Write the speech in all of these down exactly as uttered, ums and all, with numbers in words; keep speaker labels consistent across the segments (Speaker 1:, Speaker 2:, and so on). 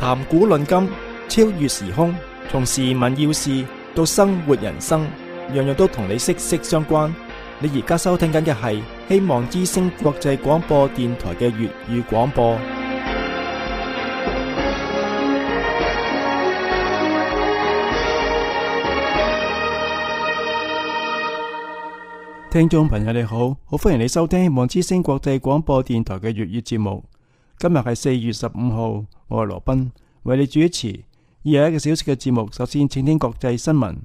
Speaker 1: 談古論今，超越時空，從時聞要事到生活人生，樣樣都同你息息相關。你而家收聽緊嘅係希望之聲國際廣播電台嘅粵語廣播。聽眾朋友你好，好歡迎你收聽希望之聲國際廣播電台嘅粵語節目。今日係四月十五號，我係羅賓，為你主持。以下一個小時嘅節目，首先請聽國際新聞。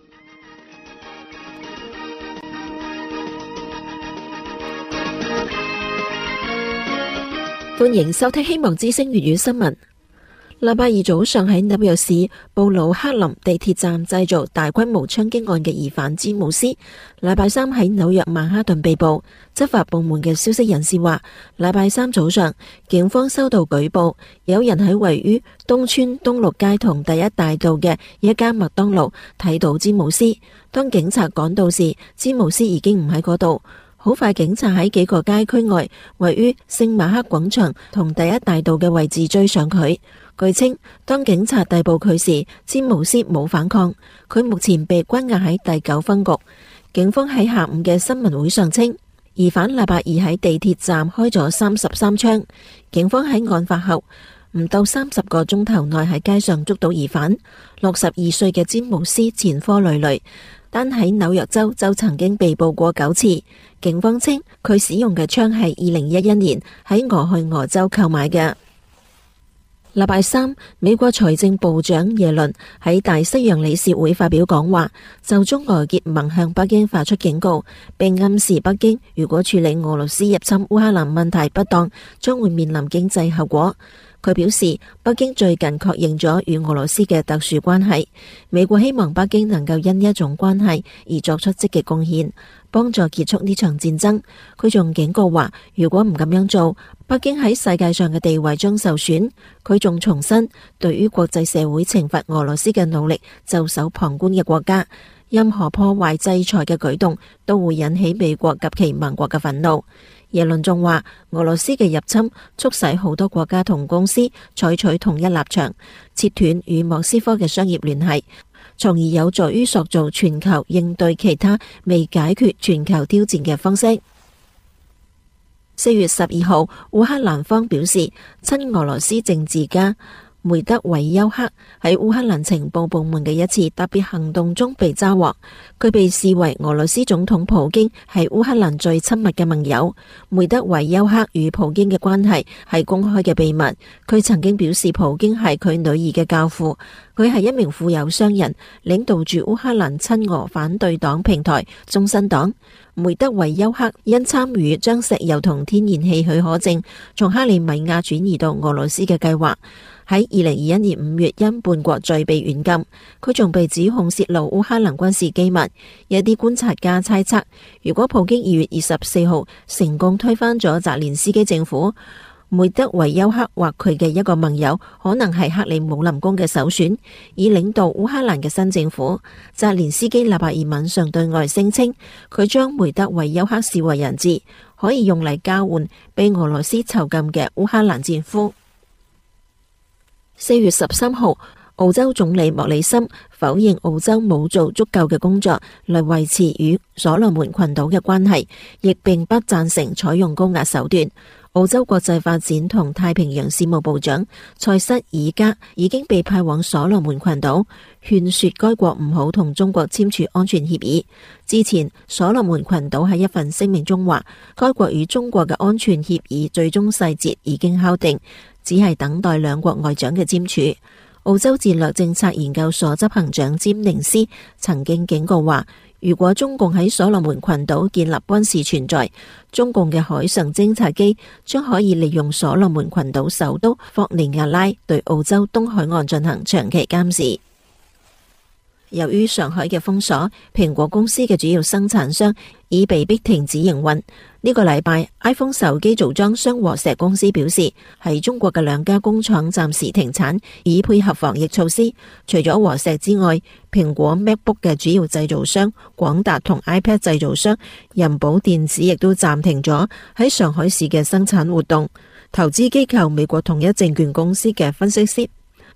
Speaker 2: 歡迎收聽希望之聲粵語新聞。禮拜二早上喺紐約市布魯克林地鐵站製造大規模槍擊案嘅疑犯詹姆斯，禮拜三喺紐約曼哈頓被捕。執法部門嘅消息人士話，禮拜三早上警方收到舉報，有人喺位於東村東六街同第一大道嘅一間麥當勞睇到詹姆斯。當警察趕到時，詹姆斯已經唔喺嗰度。好快，警察喺幾個街區外位於聖馬克廣場同第一大道嘅位置追上佢。據稱，當警察逮捕佢時，詹姆斯冇反抗。佢目前被關押喺第九分局。警方喺下午嘅新聞會上稱，疑犯禮拜二喺地鐵站開咗三十三槍。警方喺案發後唔到三十個鐘頭內喺街上捉到疑犯。六十二歲嘅詹姆斯前科累累，單喺紐約州就曾經被捕過九次。警方稱佢使用嘅槍係二零一一年喺俄亥俄州購買嘅。禮拜三，美國財政部長耶倫喺大西洋理事會發表講話，就中俄結盟向北京發出警告，並暗示北京如果處理俄羅斯入侵烏克蘭問題不當，將會面臨經濟後果。佢表示，北京最近確認咗與俄羅斯嘅特殊關係，美國希望北京能夠因一種關係而作出積極貢獻，幫助結束呢場戰爭。佢仲警告話，如果唔咁樣做，北京喺世界上嘅地位將受損。佢仲重申，對於國際社會懲罰俄羅斯嘅努力袖手旁觀嘅國家，任何破壞制裁嘅舉動都會引起美國及其盟國嘅憤怒。耶倫仲話，俄羅斯嘅入侵促使好多國家同公司採取統一立場，切斷與莫斯科嘅商業聯繫，從而有助於塑造全球應對其他未解決全球挑戰嘅方式。四月十二號，烏克蘭方表示，親俄羅斯政治家梅德韋丘克喺烏克蘭情報部門嘅一次特別行動中被抓獲，佢被視為俄羅斯總統普京係烏克蘭最親密嘅盟友。梅德韋丘克與普京嘅關係係公開嘅秘密，佢曾經表示普京係佢女兒嘅教父。佢係一名富有商人，領導住烏克蘭親俄反對黨平台中新黨。梅德韋丘克因參與將石油同天然氣許可證從克里米亞轉移到俄羅斯嘅計劃，喺二零二一年五月因叛國罪被軟禁。佢仲被指控泄露烏克蘭軍事機密。有啲觀察家猜測，如果普京二月二十四號成功推翻咗澤連斯基政府，梅德韋丘克或佢嘅一個盟友可能係克里姆林宮嘅首選，以領導烏克蘭嘅新政府。澤連斯基禮拜二晚上對外聲稱，佢將梅德韋丘克視為人質，可以用嚟交換被俄羅斯囚禁嘅烏克蘭戰俘。四月十三號，澳洲總理莫里森否認澳洲冇做足夠嘅工作嚟維持與所羅門群島嘅關係，亦並不贊成採用高壓手段。澳洲國際發展同太平洋事務部長塞瑟爾加已經被派往所羅門群島，勸說該國唔好同中國簽署安全協議。之前，所羅門群島喺一份聲明中話，該國與中國嘅安全協議最終細節已經敲定，只係等待兩國外長嘅簽署。澳洲戰略政策研究所執行長詹寧斯曾經警告話，如果中共喺所羅門群島建立軍事存在，中共嘅海上偵察機將可以利用所羅門群島首都霍尼亞拉對澳洲東海岸進行長期監視。由於上海嘅封鎖，蘋果公司嘅主要生產商已被迫停止營運。呢個禮拜 iPhone 手機組裝商和碩公司表示，喺中國嘅兩家工廠暫時停產，以配合防疫措施。除咗和碩之外，蘋果 MacBook 嘅主要製造商廣達同 iPad 製造商人保電子亦都暫停咗喺上海市嘅生產活動。投資機構美國統一證券公司嘅分析師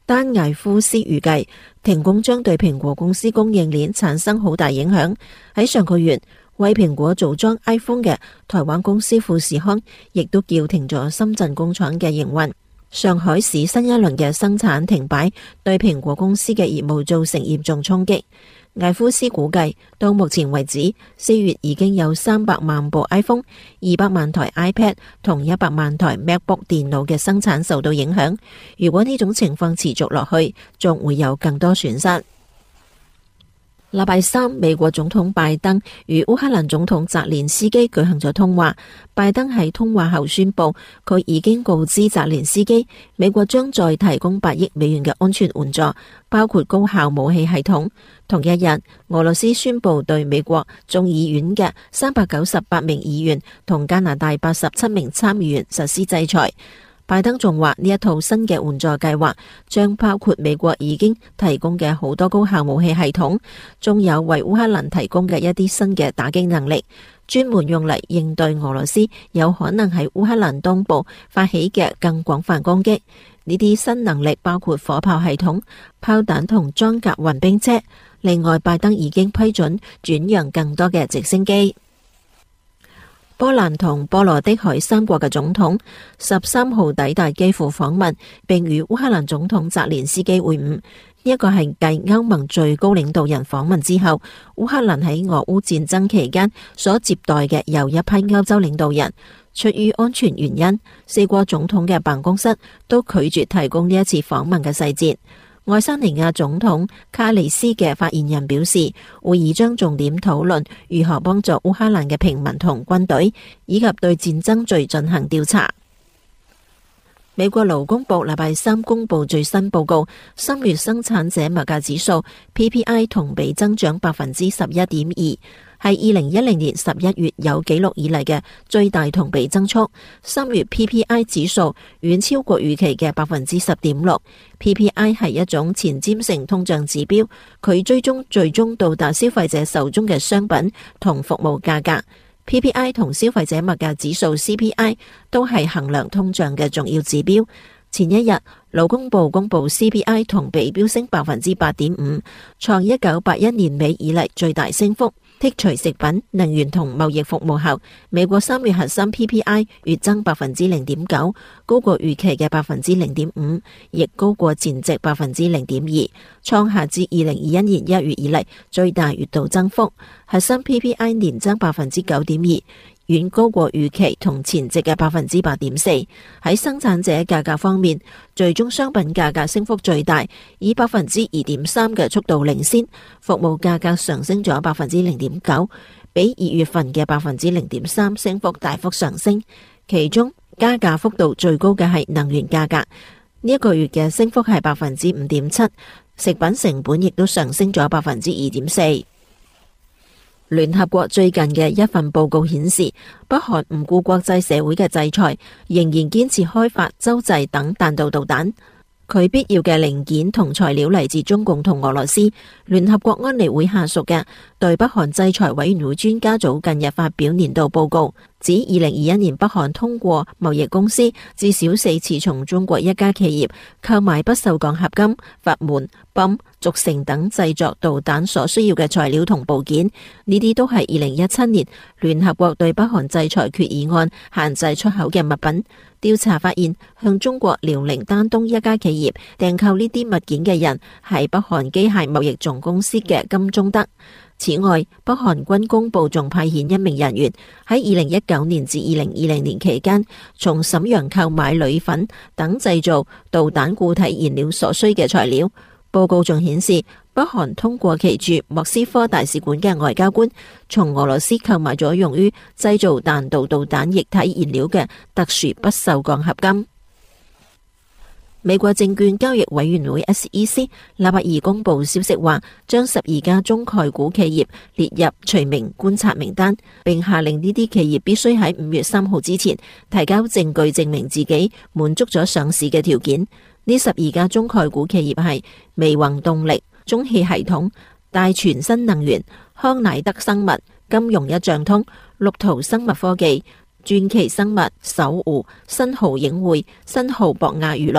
Speaker 2: 丹艾夫斯預計停工將對蘋果公司供應鏈產生好大影響。喺上個月，為蘋果組裝 iPhone 嘅台灣公司富士康亦都叫停咗深圳工廠嘅營運。上海市新一輪嘅生產停擺對蘋果公司嘅業務造成嚴重衝擊。艾夫斯估計，到目前為止，四月已經有三百萬部 iPhone、二百萬台 iPad 同一百萬台 MacBook 電腦嘅生產受到影響。如果呢種情況持續落去，仲會有更多損失。禮拜三，美國總統拜登與烏克蘭總統澤連斯基舉行咗通話。拜登喺通話後宣布，佢已經告知澤連斯基，美國將再提供八億美元嘅安全援助，包括高效武器系統。同一日，俄羅斯宣布對美國眾議院嘅三百九十八名議員同加拿大八十七名參議員實施制裁。拜登仲話呢一套新嘅援助計劃將包括美國已經提供嘅好多高效武器系統，仲有為烏克蘭提供嘅一啲新嘅打擊能力，專門用嚟應對俄羅斯有可能喺烏克蘭東部發起嘅更廣泛攻擊。呢啲新能力包括火炮系統、炮彈同裝甲運兵車。另外，拜登已經批准轉讓更多嘅直升機。波蘭同波羅的海三國嘅總統十三號抵達基輔訪問，並與烏克蘭總統澤連斯基會晤。呢一個係繼歐盟最高領導人訪問之後，烏克蘭喺俄烏戰爭期間所接待嘅又一批歐洲領導人。出於安全原因，四國總統嘅辦公室都拒絕提供呢一次訪問嘅細節。愛沙尼亞總統卡利斯嘅發言人表示，會議將重點討論如何幫助烏克蘭嘅平民同軍隊，以及對戰爭罪進行調查。美國勞工部禮拜三公布最新報告，三月生產者物價指數 P P I 同比增長百分之十一點二，係二零一零年十一月有紀錄以嚟嘅最大同比增速。三月 P P I 指數遠超過預期嘅百分之十點六。P P I 係一種前瞻性通脹指標，佢追蹤最終到達消費者手中嘅商品同服務價格。P P I 同消費者物價指數 C P I 都係衡量通脹嘅重要指標。前一日，勞工部公布 C P I 同比飆升百分之八點五，創一九八一年尾以嚟最大升幅。剔除食品、能源同貿易服務後，美國三月核心 P P I 月增百分之零點九，高過預期嘅百分之零點五，亦高過前值百分之零點二，創下自二零二一年一月以嚟最大月度增幅。核心 P P I 年增百分之九點二，遠高過預期同前值嘅百分之八點四。喺生產者價格方面，最終商品價格升幅最大，以百分之二點三嘅速度領先。服務價格上升咗百分之零點九，比二月份嘅百分之零點三升幅大幅上升。其中加價幅度最高嘅係能源價格，呢一個月嘅升幅係百分之五點七。食品成本亦都上升咗百分之二點四。聯合國最近嘅一份報告顯示，北韓唔顧國際社會嘅制裁，仍然堅持開發洲際等彈道導彈。佢必要嘅零件同材料嚟自中共同俄羅斯。聯合國安理會下屬嘅對北韓制裁委員會專家組近日發表年度報告，指二零二一年北韓通過貿易公司至少四次從中國一家企業購買不鏽鋼合金、閥門、泵、軸承等製作導彈所需要嘅材料同部件。呢啲都係二零一七年聯合國對北韓制裁決議案限制出口嘅物品。調查發現，向中國遼寧丹東一家企業訂購呢啲物件嘅人係北韓機械貿易總公司嘅金忠德。此外，北韓軍工部仲派遣一名人員喺二零一九年至二零二零年期間，從瀋陽購買鋁粉等製造導彈固體燃料所需嘅材料。報告仲顯示，北韓通過其駐莫斯科大使館嘅外交官，從俄羅斯購買咗用於製造彈道導彈液體燃料嘅特殊不鏽鋼合金。美國證券交易委員會 S E C 禮拜二公布消息話，將十二家中概股企業列入除名觀察名單，並下令呢啲企業必須喺五月三號之前提交證據證明自己滿足咗上市嘅條件。呢十二家中概股企業係微宏動力、中汽系統、大全新能源、康乃德生物、金融一賬通、綠圖生物科技、傳奇生物、搜狐、新濠影匯、新濠博亞娛樂、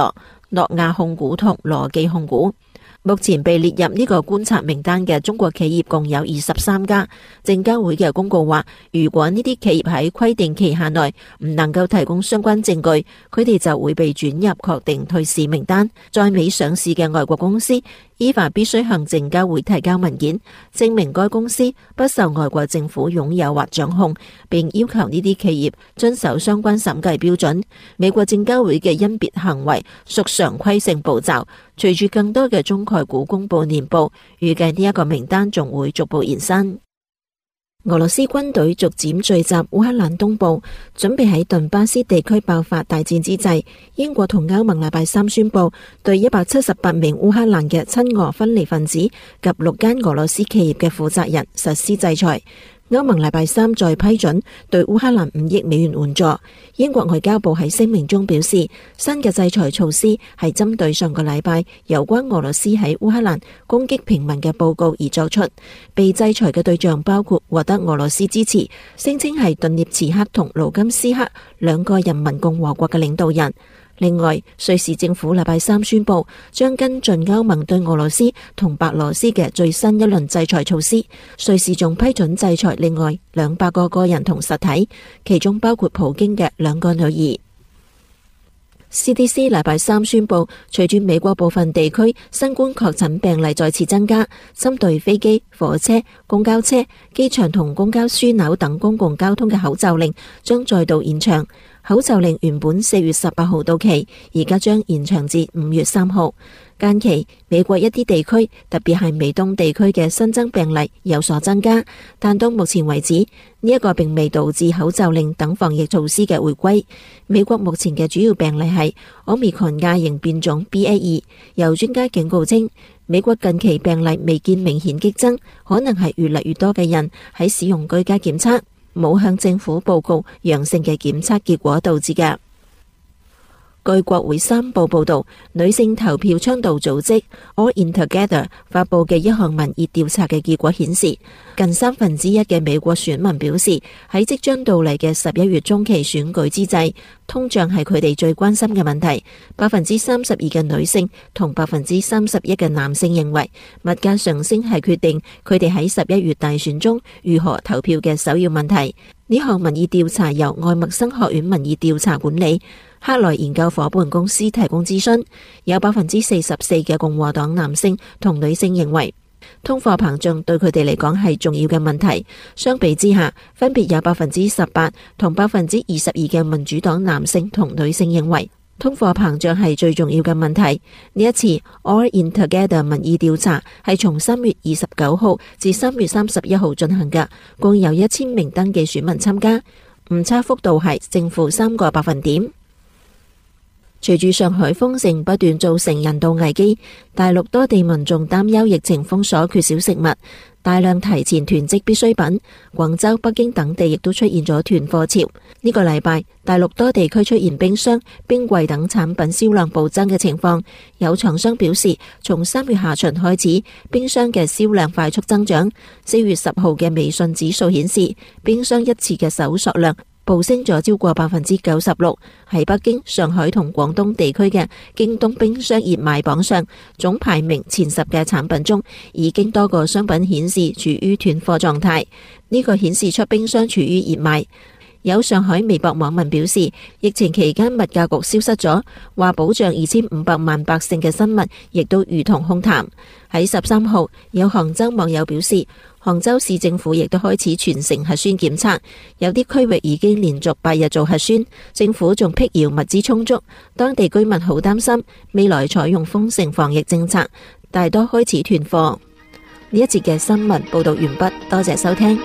Speaker 2: 諾亞控股同羅技控股。目前被列入呢個觀察名單嘅中國企業共有二十三家。證監會嘅公告話，如果呢啲企業喺規定期限內唔能夠提供相關證據，佢哋就會被轉入確定退市名單。在美上市嘅外國公司依法必須向證監會提交文件，證明該公司不受外國政府擁有或掌控，並要求呢啲企業遵守相關審計標準。美國證監會嘅甄別行為屬常規性步驟。隨住更多嘅中概股公布年報，預計呢一個名單仲會逐步延伸。俄羅斯軍隊逐漸聚集烏克蘭東部，準備喺頓巴斯地區爆發大戰之際，英國同歐盟禮拜三宣布對一百七十八名烏克蘭嘅親俄分離分子及六間俄羅斯企業嘅負責人實施制裁。歐盟禮拜三再批准對烏克蘭五億美元援助。英國外交部喺聲明中表示，新嘅制裁措施係針對上個禮拜有關俄羅斯喺烏克蘭攻擊平民嘅報告而作出。被制裁嘅對象包括獲得俄羅斯支持，聲稱係頓涅茨克同盧甘斯克兩個人民共和國嘅領導人。另外，瑞士政府禮拜三宣布將跟進歐盟對俄羅斯同白羅斯嘅最新一輪制裁措施。瑞士仲批准制裁另外兩百個個人同實體，其中包括普京嘅兩個女兒。C D C 禮拜三宣布，隨住美國部分地區新冠確診病例再次增加，針對飛機、火車、公交車、機場同公交樞紐等公共交通嘅口罩令將再度延長。口罩令原本四月十八號到期，而家將延長至五月三號。間期，美國一啲地區，特別係美東地區嘅新增病例有所增加，但到目前為止，呢一個並未導致口罩令等防疫措施嘅回歸。美國目前嘅主要病例係 Omicron 亞型變種 B A 二，有專家警告稱，美國近期病例未見明顯激增，可能係越嚟越多嘅人喺使用居家檢測，冇向政府報告陽性嘅檢測結果導致嘅。據國會山報報道，女性投票倡導組織 All In Together 發佈嘅一項民意調查嘅結果顯示，近三分之一嘅美國選民表示，喺即將到嚟嘅十一月中期選舉之際，通脹係佢哋最關心嘅問題。百分之三十二嘅女性同百分之三十一嘅男性認為，物價上升係決定佢哋喺十一月大選中如何投票嘅首要問題。呢項民意調查由愛默生學院民意調查管理，克萊研究夥伴公司提供諮詢。有百分之四十四嘅共和黨男性同女性認為，通貨膨脹對佢哋嚟講係重要嘅問題。相比之下，分別有百分之十八同百分之二十二嘅民主黨男性同女性認為，通貨膨脹係最重要嘅問題。呢一次 All In Together 民意調查係從三月二十九號至三月三十一號進行嘅，共有一千名登記選民參加，誤差幅度係正負三個百分點。隨住上海封城不斷造成人道危機，大陸多地民眾擔憂疫情封鎖缺少食物，大量提前囤積必需品。廣州、北京等地亦都出現咗囤貨潮。呢個禮拜，大陸多地區出現冰箱、冰櫃等產品銷量暴增嘅情況。有廠商表示，從三月下旬開始，冰箱嘅銷量快速增長。四月十號嘅微信指數顯示，冰箱一次嘅搜索量暴升咗超過百分之九十六。喺北京、上海同廣東地區嘅京東冰箱熱賣榜上，總排名前十嘅產品中，已經多個商品顯示處於斷貨狀態。呢個顯示出冰箱處於熱賣。有上海微博網民表示，疫情期間物價局消失咗，話保障二千五百萬百姓嘅生物亦都如同空談。喺十三號，有杭州網友表示，杭州市政府亦都開始全城核酸檢測，有啲區域已經連續八日做核酸，政府仲闢謠物資充足，當地居民好擔心未來採用封城防疫政策，大多開始斷貨。呢一節嘅新聞報道完畢，多謝收聽。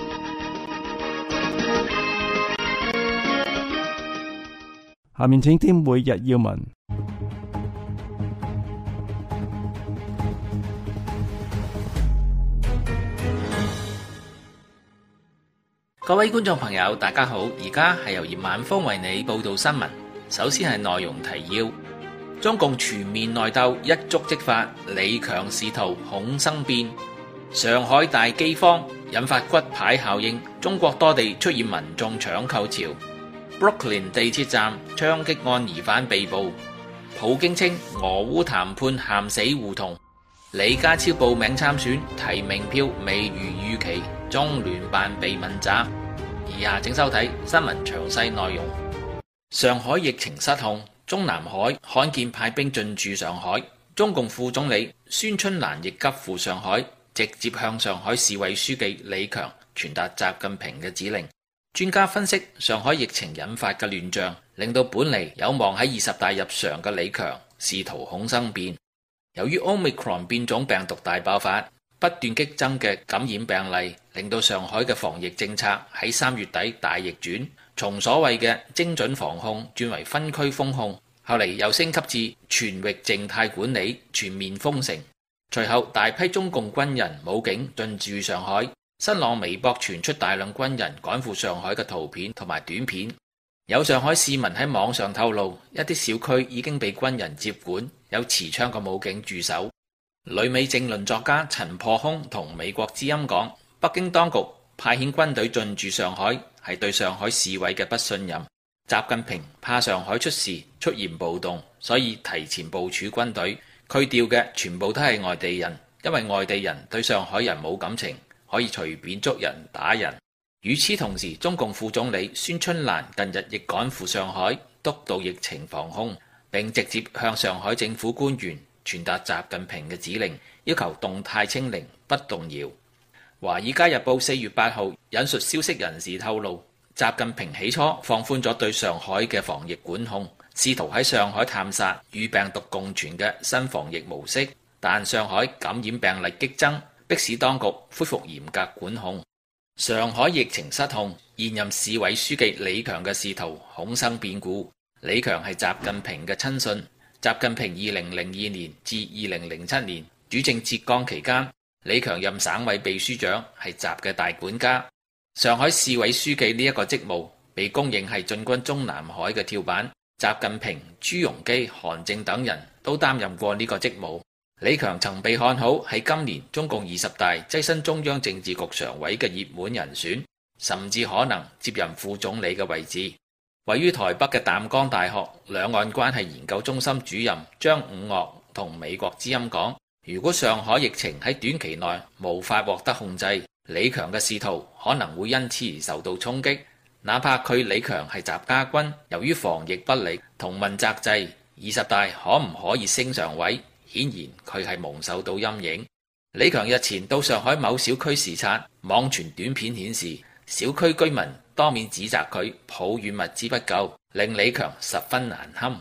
Speaker 1: 下面請聽每日要聞。
Speaker 3: 各位觀眾朋友，大家好，而家係由葉晚風為你報道新聞。首先係內容提要：中共全面內鬥一觸即發，李強試圖恐生變；上海大饑荒引發骨牌效應，中國多地出現民眾搶購潮；Brooklyn 地鐵站槍擊案疑犯被捕； 普京稱俄烏談判陷死胡同。李家超報名參選，提名票未如預期，中聯辦被問責。以下請收睇新聞詳細內容。上海疫情失控，中南海罕見派兵進駐上海。中共副總理孫春蘭亦急赴上海，直接向上海市委書記李強傳達習近平嘅指令。專家分析，上海疫情引發嘅亂象，令到本嚟有望喺二十大入常嘅李強試圖恐生變。由於 Omicron 變種病毒大爆發，不斷激增嘅感染病例，令到上海嘅防疫政策喺三月底大逆轉，從所謂嘅精準防控轉為分區封控，後嚟又升級至全域靜態管理、全面封城。隨後大批中共軍人武警進駐上海，新浪微博傳出大量軍人趕赴上海嘅圖片同埋短片。有上海市民喺網上透露，一啲小區已經被軍人接管，有持槍嘅武警駐守。旅美政論作家陳破空同美國之音講，北京當局派遣軍隊進駐上海係對上海市委嘅不信任。習近平怕上海出事出現暴動，所以提前部署軍隊，佢調嘅全部都係外地人，因為外地人對上海人冇感情，可以隨便捉人打人。與此同時，中共副總理孫春蘭近日亦趕赴上海督導疫情防控，並直接向上海政府官員傳達習近平嘅指令，要求動態清零不動搖。華爾街日報四月八號引述消息人士透露，習近平起初放寬咗對上海嘅防疫管控，試圖喺上海探索與病毒共存嘅新防疫模式，但上海感染病例激增，迫使當局恢復嚴格管控。上海疫情失控，現任市委書記李強嘅仕途恐生變故。李強係習近平嘅親信，習近平二零零二年至二零零七年主政浙江期間，李強任省委秘書長，係習嘅大管家。上海市委書記呢一個職務被公認係進軍中南海嘅跳板，習近平、朱鎔基、韓正等人都擔任過呢個職務。李強曾被看好喺今年中共二十大躋身中央政治局常委嘅熱門人選，甚至可能接任副總理嘅位置。位於台北嘅淡江大學兩岸關係研究中心主任張五岳同美國之音講，如果上海疫情喺短期內無法獲得控制，李強嘅仕途可能會因此而受到衝擊。哪怕佢李強係習家軍，由於防疫不力同問責制，二十大可唔可以升常委？顯然佢係蒙受到陰影。李強日前到上海某小區視察，網傳短片顯示，小區居民當面指責佢抱怨物資不夠，令李強十分難堪。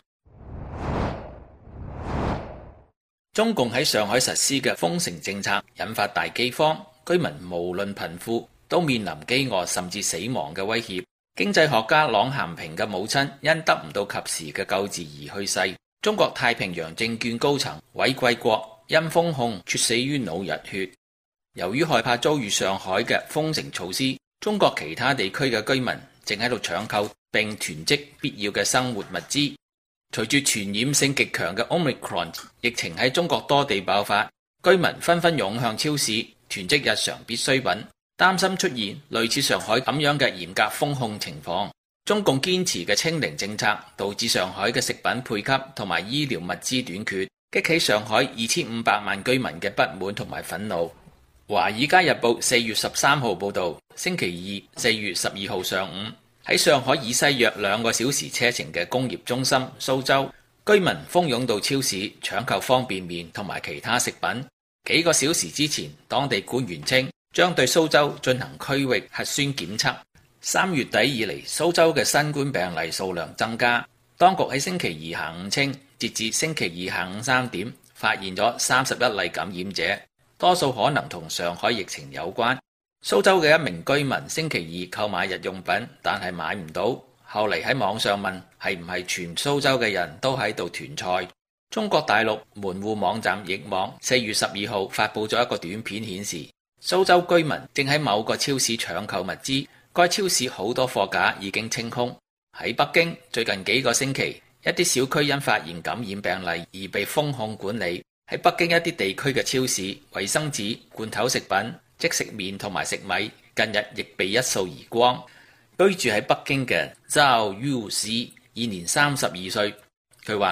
Speaker 3: 中共喺上海實施嘅封城政策引發大饑荒，居民無論貧富都面臨饑餓甚至死亡嘅威脅。經濟學家郎咸平嘅母親因得唔到及時嘅救治而去世。中國太平洋證券高層韋貴國因封控猝死於腦溢血。由於害怕遭遇上海嘅封城措施，中國其他地區嘅居民正喺度搶購並囤積必要嘅生活物資。隨住傳染性極強嘅 Omicron 疫情喺中國多地爆發，居民紛紛湧向超市囤積日常必需品，擔心出現類似上海咁樣嘅嚴格封控情況。中共堅持嘅清零政策導致上海嘅食品配給同埋醫療物資短缺，激起上海二千五百萬居民嘅不滿同埋憤怒。華爾街日報四月十三號報道，星期二四月十二號上午，喺上海以西約兩個小時車程嘅工業中心蘇州，居民蜂擁到超市搶購方便麵同埋其他食品。幾個小時之前，當地官員稱將對蘇州進行區域核酸檢測。三月底以嚟，蘇州嘅新冠病例數量增加。當局喺星期二下午稱，截至星期二下午三點，發現咗三十一例感染者，多數可能同上海疫情有關。蘇州嘅一名居民星期二購買日用品，但係買唔到，後嚟喺網上問係唔係全蘇州嘅人都喺度囤菜。中國大陸門戶網站易網四月十二號發佈咗一個短片，顯示蘇州居民正喺某個超市搶購物資。該超市好多貨架已經清空。喺北京，最近幾個星期，一啲小區因發現感染病例而被封控管理。喺北京一啲地區嘅超市，衛生紙、罐頭食品、即食麵同埋食米，近日亦被一掃而光。居住喺北京嘅趙 U C 現年三十二歲，佢話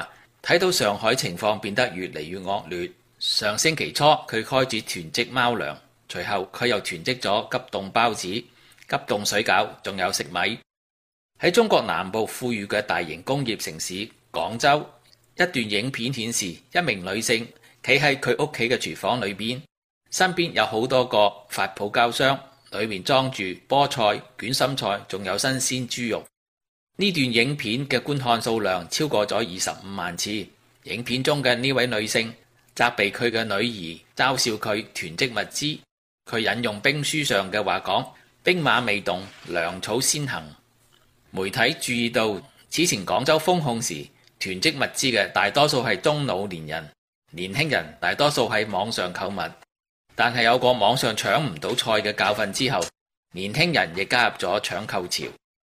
Speaker 3: 睇到上海情況變得越嚟越惡劣，上星期初佢開始囤積貓糧，隨後佢又囤積咗急凍包子、急凍水餃，仲有食米。喺中國南部富裕嘅大型工業城市廣州，一段影片顯示一名女性企喺佢屋企嘅廚房裏邊，身邊有好多個發泡膠箱，裏面裝住菠菜、捲心菜，仲有新鮮豬肉。呢段影片嘅觀看數量超過咗二十五萬次。影片中嘅呢位女性責備佢嘅女兒嘲笑佢囤積物資。佢引用兵書上嘅話講：兵馬未動，糧草先行。媒體注意到，此前廣州封控時囤積物資嘅大多數係中老年人，年輕人大多數喺網上購物。但係有個網上搶唔到菜嘅教訓之後，年輕人亦加入咗搶購潮。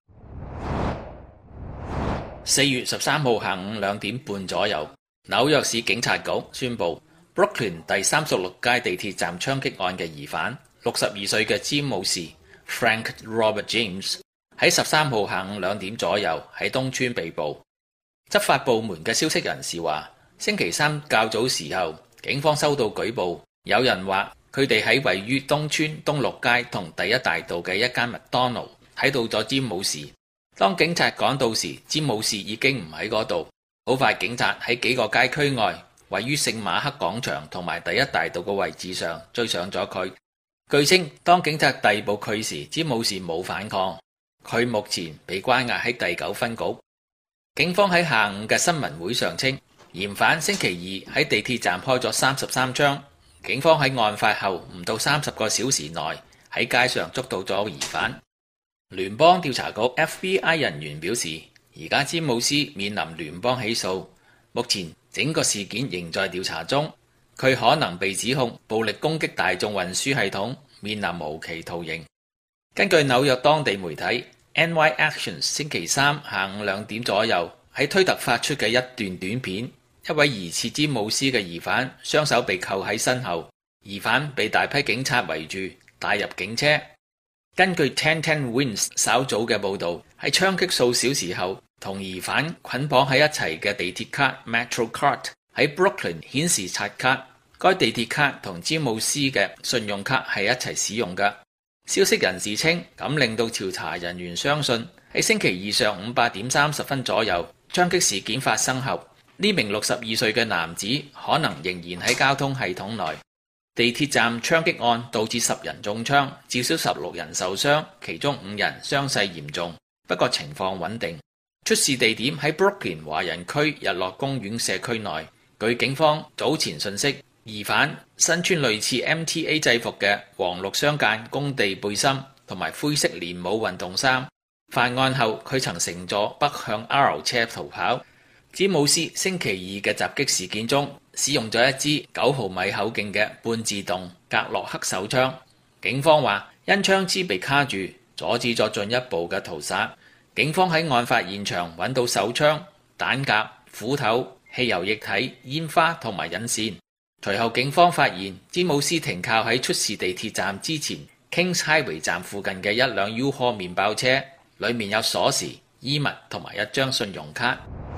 Speaker 3: 四月十三號下午兩點半左右，紐約市警察局宣布 Brooklyn 第三十六街地鐵站槍擊案嘅疑犯，六十二歲嘅詹姆士 Frank Robert James 喺十三號下午兩點左右喺東村被捕。執法部門嘅消息人士話，星期三較早時候，警方收到舉報，有人話佢哋喺位於東村東六街同第一大道嘅一間麥當勞睇到咗詹姆士。當警察趕到時，詹姆士已經唔喺嗰度。好快，警察喺幾個街區外，位於聖馬克廣場同埋第一大道嘅位置上追上咗佢。據稱，當警察逮捕佢時，詹姆士冇反抗。佢目前被關押喺第九分局。警方喺下午嘅新聞會上稱，嫌犯星期二喺地鐵站開咗三十三槍。警方喺案發後唔到三十個小時內喺街上捉到咗疑犯。聯邦調查局 F B I 人員表示，而家詹姆斯面臨聯邦起訴，目前整個事件仍在調查中。佢可能被指控暴力攻擊大眾運輸系統，面臨無期徒刑。根據紐約當地媒體 N Y Action 星期三下午兩點左右喺推特發出嘅一段短片，一位疑似詹姆斯嘅疑犯雙手被扣喺身後，疑犯被大批警察圍住帶入警車。根據ten ten Wins 稍早嘅報導，喺槍擊數小時後，同疑犯捆綁喺一齊嘅地鐵卡 Metro Card 喺 Brooklyn 顯示刷卡。該地鐵卡同詹姆斯嘅信用卡係一齊使用嘅。消息人士稱，咁令到調查人員相信喺星期二上午八點三十分左右，槍擊事件發生後，呢名六十二歲嘅男子可能仍然喺交通系統內。地鐵站槍擊案導致十人中槍，至少十六人受傷，其中五人傷勢嚴重，不過情況穩定。出事地點喺 Brooklyn 華人區日落公園社區內。據警方早前訊息，疑犯身穿類似 M T A 制服嘅黃綠相間工地背心同埋灰色連帽運動衫。犯案後，佢曾乘坐北向 R 車逃跑。詹姆斯星期二嘅襲擊事件中，使用咗一支九毫米口徑嘅半自動格洛克手槍。警方話，因槍支被卡住，阻止咗進一步嘅屠殺。警方喺案發現場揾到手槍、彈夾、斧頭、汽油液體、煙花同埋引線。隨後警方發現詹姆斯停靠喺出事地鐵站之前 Kings Highway 站附近嘅一輛 U-Haul 麵包車，裡面有鎖匙、衣物同埋一張信用卡。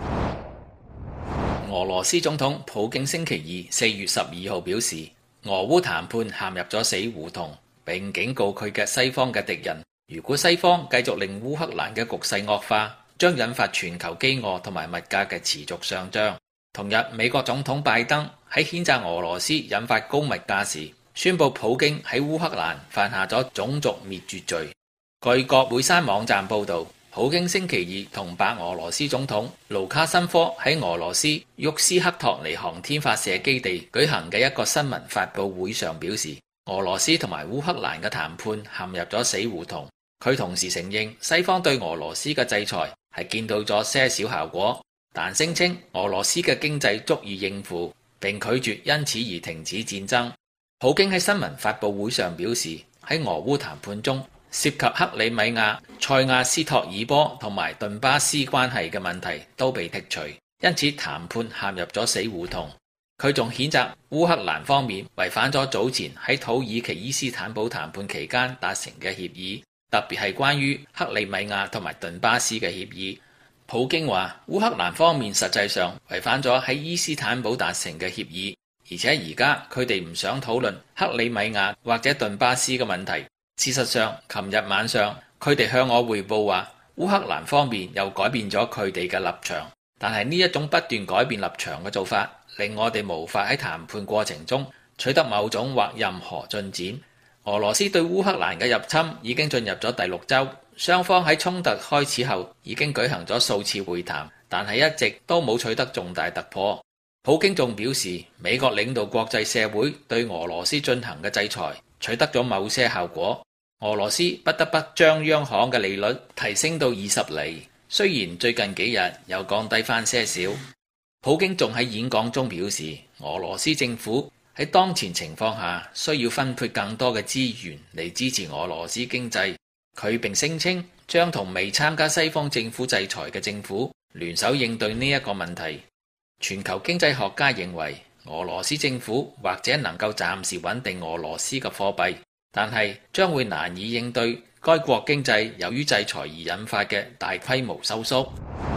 Speaker 3: 俄羅斯總統普京星期二四月十二號表示，俄烏談判陷入咗死胡同，並警告佢嘅西方嘅敵人，如果西方繼續令烏克蘭嘅局勢惡化，將引發全球飢餓同埋物價嘅持續上漲。同日，美國總統拜登喺譴責俄羅斯引發高物價時，宣布普京喺烏克蘭犯下咗種族滅絕罪。據國會山網站報導，普京星期二同白俄羅斯總統盧卡申科喺俄羅斯沃斯克托尼航天發射基地舉行嘅一個新聞發佈會上表示，俄羅斯同埋烏克蘭嘅談判陷入咗死胡同。佢同時承認西方對俄羅斯嘅制裁係見到咗些少效果，但聲稱俄羅斯嘅經濟足以應付，並拒絕因此而停止戰爭。普京喺新聞發佈會上表示，喺俄烏談判中涉及克里米亞、塞亞斯托爾波同埋頓巴斯關係嘅問題都被剔除，因此談判陷入咗死胡同。佢仲譴責烏克蘭方面違反咗早前喺土耳其伊斯坦堡談判期間達成嘅協議，特別係關於克里米亞同埋頓巴斯嘅協議。 普京話烏克蘭方面實際上違反咗喺伊斯坦堡達成嘅協議，而且而家佢哋唔想討論克里米亞或者頓巴斯嘅問題。事實上，琴日晚上佢哋向我匯報話，烏克蘭方面又改變咗佢哋嘅立場，但係呢一種不斷改變立場嘅做法，令我哋無法喺談判過程中取得某種或任何進展。俄羅斯對烏克蘭嘅入侵已經進入咗第六週，雙方喺衝突開始後已經舉行咗數次會談，但係一直都冇取得重大突破。普京仲表示，美國領導國際社會對俄羅斯進行嘅制裁取得咗某些效果，俄羅斯不得不將央行嘅利率提升到二十厘，雖然最近幾日又降低翻些少。普京仲喺演講中表示，俄羅斯政府喺當前情況下需要分配更多嘅資源嚟支持俄羅斯經濟。佢並聲稱將同未參加西方政府制裁嘅政府聯手應對呢一個問題。全球經濟學家認為，俄羅斯政府或者能夠暫時穩定俄羅斯嘅貨幣，但係將會難以應對該國經濟由於制裁而引發嘅大規模收縮。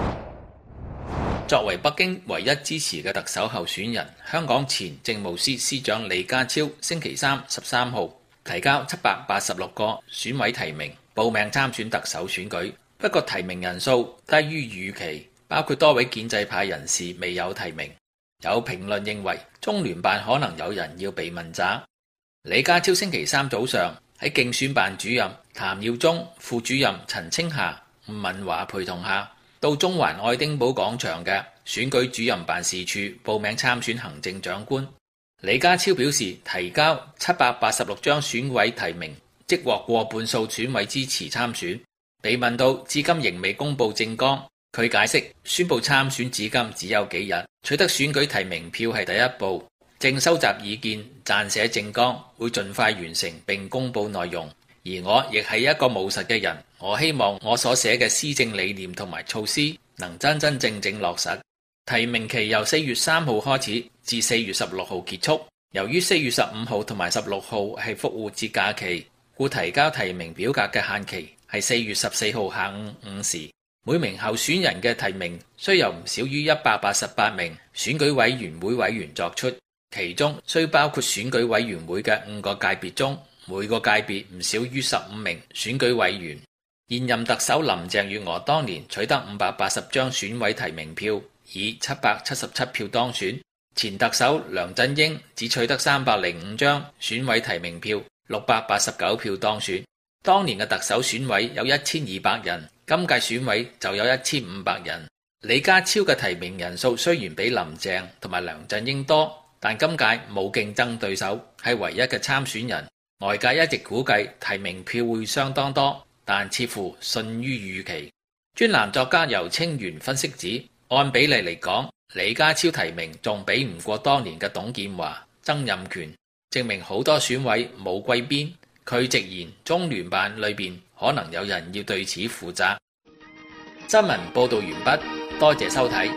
Speaker 3: 作為北京唯一支持嘅特首候選人，香港前政務司司長李家超星期三十三號提交七百八十六個選委提名，報名參選特首選舉。不過提名人數低於預期，包括多位建制派人士未有提名。有評論認為，中聯辦可能有人要被問責。李家超星期三早上喺競選辦主任譚耀宗、副主任陳清霞、吳文華陪同下，到中環愛丁堡廣場嘅選舉主任辦事處報名參選行政長官。李家超表示，提交七百八十六張選委提名，即獲過半數選委支持參選。被問到至今仍未公布政綱，佢解釋宣布參選至今只有幾日，取得選舉提名票係第一步，正收集意見，撰寫政綱，會盡快完成並公布內容。而我亦係一個務實嘅人，我希望我所寫嘅施政理念同埋措施能真真正正落實。提名期由四月三號開始至四月十六號結束。由於四月十五號同埋十六號係復活節假期，故提交提名表格嘅限期係四月十四號下午五時。每名候選人嘅提名需由唔少於一百八十八名選舉委員會委員作出，其中需包括選舉委員會嘅五個界別中，每個界別唔少於十五名選舉委員。現任特首林鄭月娥當年取得五百八十張選委提名票，以七百七十七票當選。前特首梁振英只取得三百零五張選委提名票，六百八十九票當選。當年嘅特首選委有一千二百人，今屆選委就有一千五百人。李家超嘅提名人數雖然比林鄭同埋梁振英多，但今屆冇競爭對手，係唯一嘅參選人。外界一直估計提名票會相當多，但似乎遜於預期。專欄作家游清源分析指，按比例嚟講，李家超提名仲比唔過當年嘅董建華、曾蔭權，證明好多選委冇歸邊。佢直言，中聯辦裏邊可能有人要對此負責。新聞報道完畢，多謝收睇。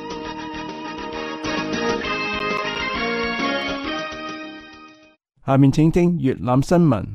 Speaker 1: 下面請聽粵覽新聞。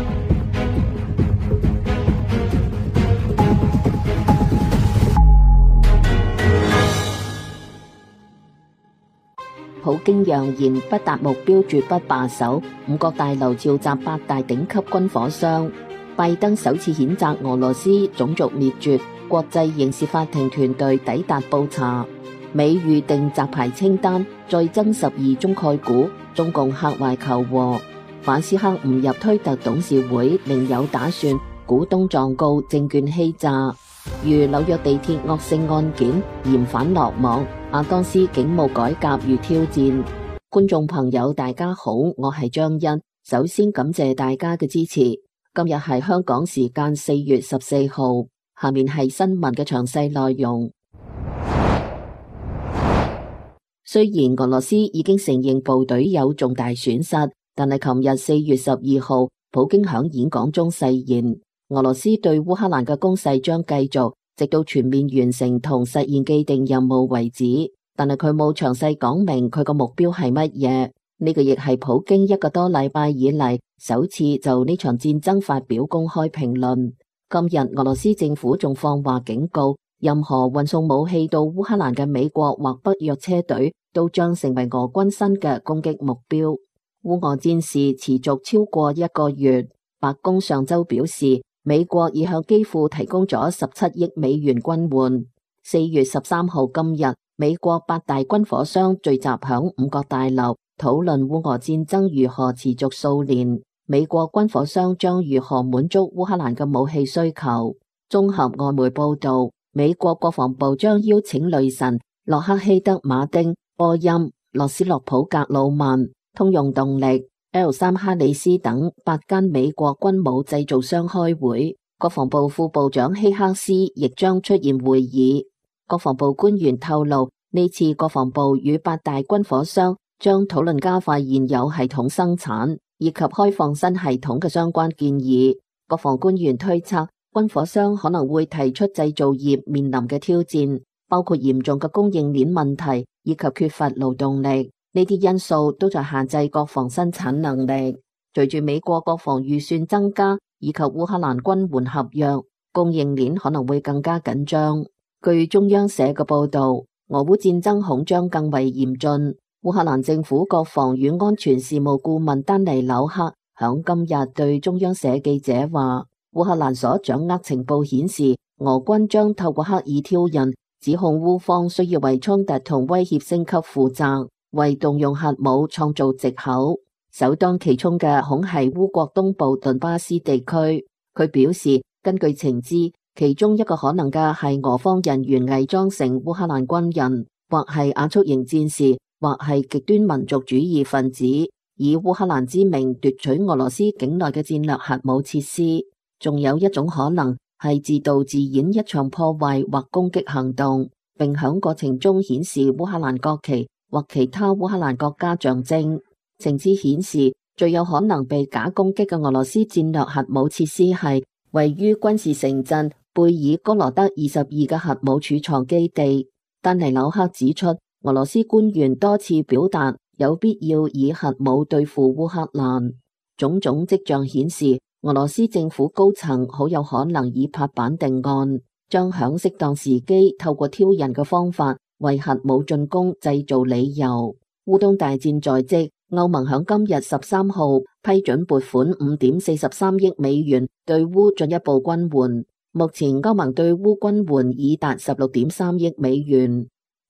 Speaker 4: 普京揚言不達目標絕不罷手，五角大樓召集八大頂級軍火商。拜登首次譴責俄羅斯種族滅絕，國際刑事法庭團隊抵達布查。美預定摘牌清單，再增十二宗概股，中共客壞求和。馬斯克誤入推特董事會，另有打算，股東狀告證券欺詐。如紐約地鐵惡性案件，嫌犯落網，阿當斯警務改革遇挑戰。觀眾朋友大家好，我係張欣，首先感謝大家嘅支持。今日係香港時間四月十四號，下面係新聞嘅詳細內容。雖然俄羅斯已經承認部隊有重大損失，但係琴日四月十二號，普京響演講中誓言，俄羅斯對烏克蘭嘅攻勢將繼續，直到全面完成同實現既定任務為止。但係佢冇詳細講明佢個目標係乜嘢。呢個亦係普京一個多禮拜以嚟首次就呢場戰爭發表公開評論。今日俄羅斯政府仲放話警告，一任何運送武器到烏克蘭嘅美國或北約車隊都將成為俄軍新嘅攻擊目標。烏俄戰事持續超過一個月，白宮上週表示，美國已向基輔提供咗十七億美元軍援。四月十三號今日，美國八大軍火商聚集響五角大樓，討論烏俄戰爭如何持續數年，美國軍火商將如何滿足烏克蘭嘅武器需求。綜合外媒報道，美國國防部將邀請雷神、洛克希德馬丁、波音、諾斯洛普格魯曼、通用動力、L 三哈里斯等八間美國軍武製造商開會，國防部副部長希克斯亦將出現會議。國防部官員透露，呢次國防部與八大軍火商將討論加快現有系統生產以及開放新系統嘅相關建議。國防官員推測，軍火商可能會提出製造業面臨嘅挑戰，包括嚴重嘅供應鏈問題以及缺乏勞動力。呢啲因素都在限制國防生產能力。隨住美國國防預算增加以及烏克蘭軍援合約，供應鏈可能會更加緊張。據中央社嘅報道，俄烏戰爭恐將更為嚴峻。烏克蘭政府國防與安全事務顧問丹尼紐克響今日對中央社記者話，烏克蘭所掌握情報顯示，俄軍將透過刻意挑釁，指控烏方需要為衝突同威脅升級負責，為動用核武創造藉口。首當其衝嘅恐係烏國東部頓巴斯地區。佢表示，根據情資，其中一個可能嘅係俄方人員偽裝成烏克蘭軍人，或係亞速營戰士，或係極端民族主義分子，以烏克蘭之名奪取俄羅斯境內嘅戰略核武設施。仲有一種可能係自導自演一場破壞或攻擊行動，並響過程中顯示烏克蘭國旗或其他烏克蘭國家象徵。情資顯示，最有可能被假攻擊嘅俄羅斯戰略核武設施係位於軍事城鎮貝爾哥羅德二十二嘅核武儲藏基地。丹尼紐克指出，俄羅斯官員多次表達有必要以核武對付烏克蘭。種種跡象顯示，俄羅斯政府高層好有可能以拍板定案，將響適當時機透過挑釁嘅方法為核武進攻製造理由。烏東大戰在即，歐盟響今日十三號批准撥款五點四十三億美元對烏進一步軍援。目前歐盟對烏軍援已達十六點三億美元。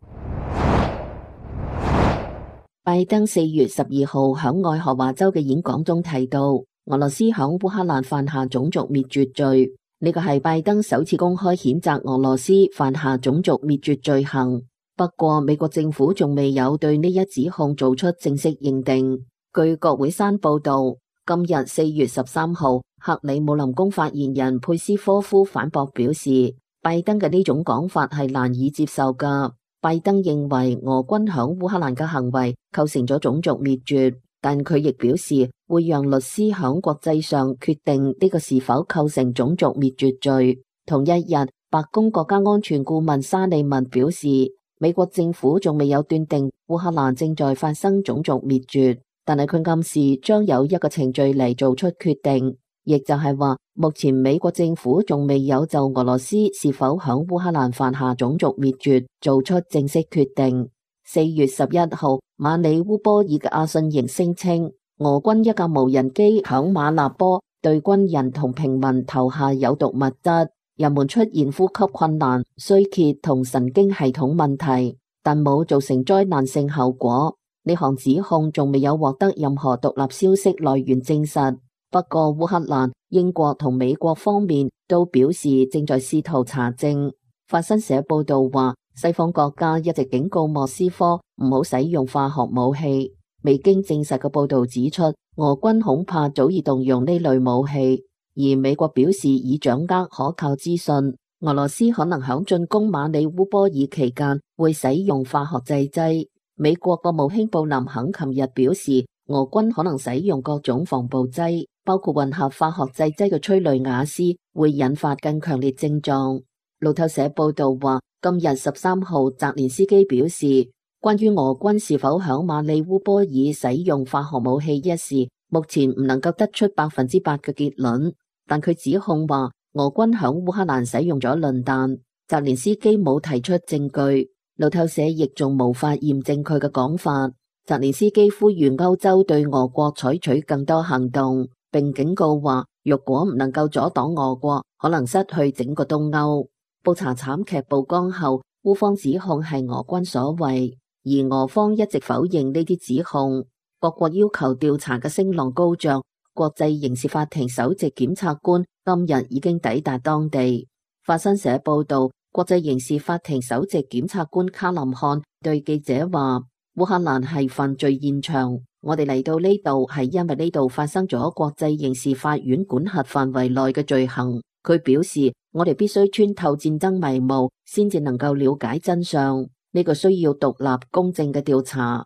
Speaker 4: 拜登四月十二號響愛荷華州嘅演講中提到，俄羅斯響烏克蘭犯下種族滅絕罪，呢個係拜登首次公開譴責俄羅斯犯下種族滅絕罪行。不過，美國政府仲未有對呢一指控做出正式認定。據國會山報道，今日四月十三號，克里姆林宮發言人佩斯科夫反駁表示，拜登嘅呢種講法係難以接受㗎。拜登認為俄軍響烏克蘭嘅行為構成咗種族滅絕，但佢亦表示會讓律師響國際上決定呢個是否構成種族滅絕罪。同一日，白宮國家安全顧問沙利文表示，美國政府仲未有斷定烏克蘭正在發生種族滅絕，但係佢暗示將有一個程序嚟做出決定，亦就係話目前美國政府仲未有就俄羅斯是否響烏克蘭犯下種族滅絕做出正式決定。四月十一號，馬里烏波爾嘅阿信營聲稱，俄軍一架無人機響馬納波對軍人同平民投下有毒物質。人們出現呼吸困難、衰竭同神經系統問題，但冇造成災難性後果。呢項指控仲未有獲得任何獨立消息來源證實。不過，烏克蘭、英國同美國方面都表示正在試圖查證。法新社報道話，西方國家一直警告莫斯科唔好使用化學武器。未經證實嘅報道指出，俄軍恐怕早已動用呢類武器。而美國表示已掌握可靠資訊，俄羅斯可能響進攻馬里烏波爾期間會使用化學製劑。美國國務卿布林肯琴日表示，俄軍可能使用各種防暴劑，包括混合化學製劑嘅催淚瓦斯，會引發更強烈症狀。路透社報道話，今日十三號，澤連斯基表示，關於俄軍是否響馬里烏波爾使用化學武器一事，目前唔能夠得出百分之百嘅結論。但佢指控話，俄軍響烏克蘭使用咗磷彈。 澤連斯基冇提出證據，路透社亦仲無法驗證佢嘅講法。澤連斯基呼籲歐洲對俄國採取更多行動，並警告話，若果唔能夠阻擋俄國，可能失去整個東歐。布查慘劇曝光後，烏方指控係俄軍所為，而俄方一直否認呢啲指控。各國要求調查嘅聲浪高漲，國際刑事法庭首席檢察官今日已經抵達當地。法新社報道，國際刑事法庭首席檢察官卡林漢對記者話，烏克蘭係犯罪現場，我哋嚟到呢度係因為呢度發生咗國際刑事法院管轄範圍內嘅罪行。佢表示，我哋必須穿透戰爭迷霧，先至能夠了解真相。呢個需要獨立公正嘅調查。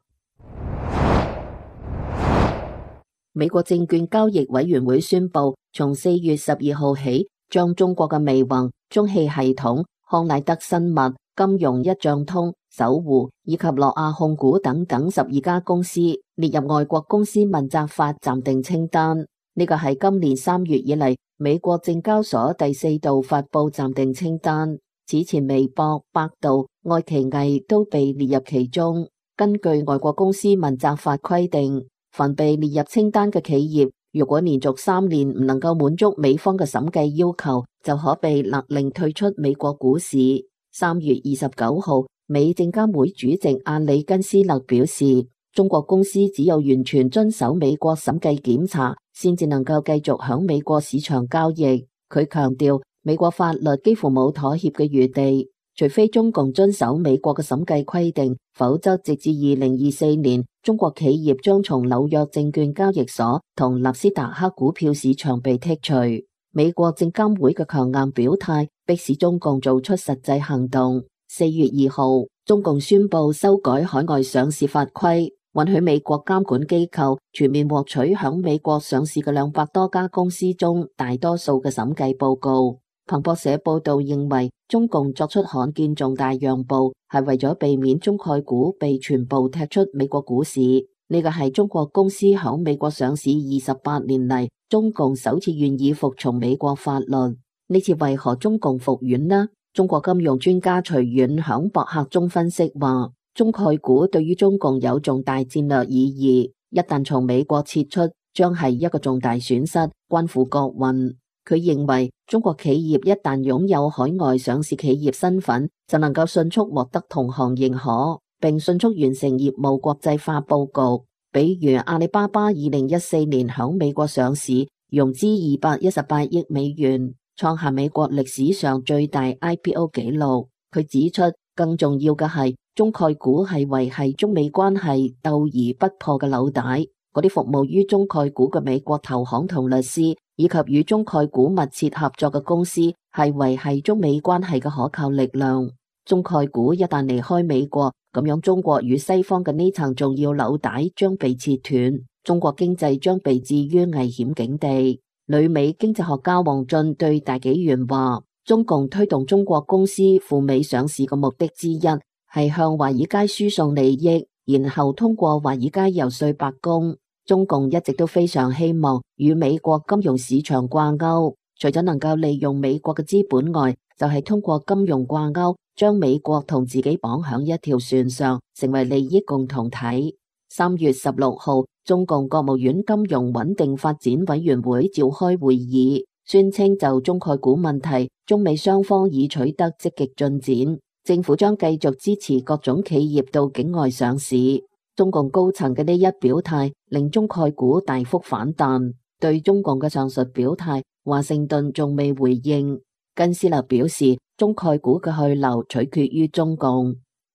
Speaker 4: 美國證券交易委員會宣布，從四月十二號起，將中國嘅微宏、中汽系統、康乃德生物、金融一賬通、搜狐以及諾亞控股等等十二家公司列入外國公司問責法暫定清單。呢個係今年三月以嚟美國證交所第四度發布暫定清單。此前微博、百度、愛奇藝都被列入其中。根據外國公司問責法規定，凡被列入清單嘅企業，如果連續三年唔能夠滿足美方嘅審計要求，就可被勒令退出美國股市。三月二十九號，美證監會主席阿里根斯勒表示，中國公司只有完全遵守美國審計檢查，先至能夠繼續響美國市場交易。佢強調，美國法律幾乎冇妥協嘅餘地，除非中共遵守美國嘅審計規定，否則直至二零二四年，中國企業將從紐約證券交易所同納斯達克股票市場被剔除。美國證監會嘅強硬表態，迫使中共做出實際行動。四月二號，中共宣布修改海外上市法規，允許美國監管機構全面獲取響美國上市嘅兩百多家公司中大多數嘅審計報告。彭博社報道認為，中共作出罕見重大讓步，係為咗避免中概股被全部踢出美國股市。呢個係中國公司響美國上市二十八年嚟，中共首次願意服從美國法律。呢次為何中共服軟呢？中國金融專家徐遠響博客中分析話，中概股對於中共有重大戰略意義，一旦從美國撤出，將係一個重大損失，關乎國運。佢認為，中國企業一旦擁有海外上市企業身份，就能夠迅速獲得同行認可，並迅速完成業務國際化佈局。比如阿里巴巴二零一四年響美國上市，融資二百一十八億美元，創下美國歷史上最大 I P O 紀錄。佢指出，更重要嘅係，中概股係維繫中美關係鬥而不破嘅紐帶。嗰啲服務於中概股嘅美國投行同律師，以及與中概股密切合作嘅公司，係維繫中美關係嘅可靠力量。中概股一旦離開美國，咁樣中國與西方嘅呢層重要紐帶將被切斷，中國經濟將被置於危險境地。旅美經濟學家王俊對大紀元話，中共推動中國公司赴美上市嘅目的之一，係向華爾街輸送利益，然後通過華爾街遊說白宮。中共一直都非常希望與美國金融市場掛鈎，除咗能夠利用美國嘅資本外，就係通過金融掛鈎，將美國同自己綁響一條船上，成為利益共同體。三月十六號，中共國務院金融穩定發展委員會召開會議，宣稱就中概股問題，中美雙方已取得積極進展，政府將繼續支持各種企業到境外上市。中共高層嘅呢一表態令中概股大幅反彈。對中共嘅上述表態，華盛頓仲未回應。根斯勒表示，中概股嘅去留取決於中共。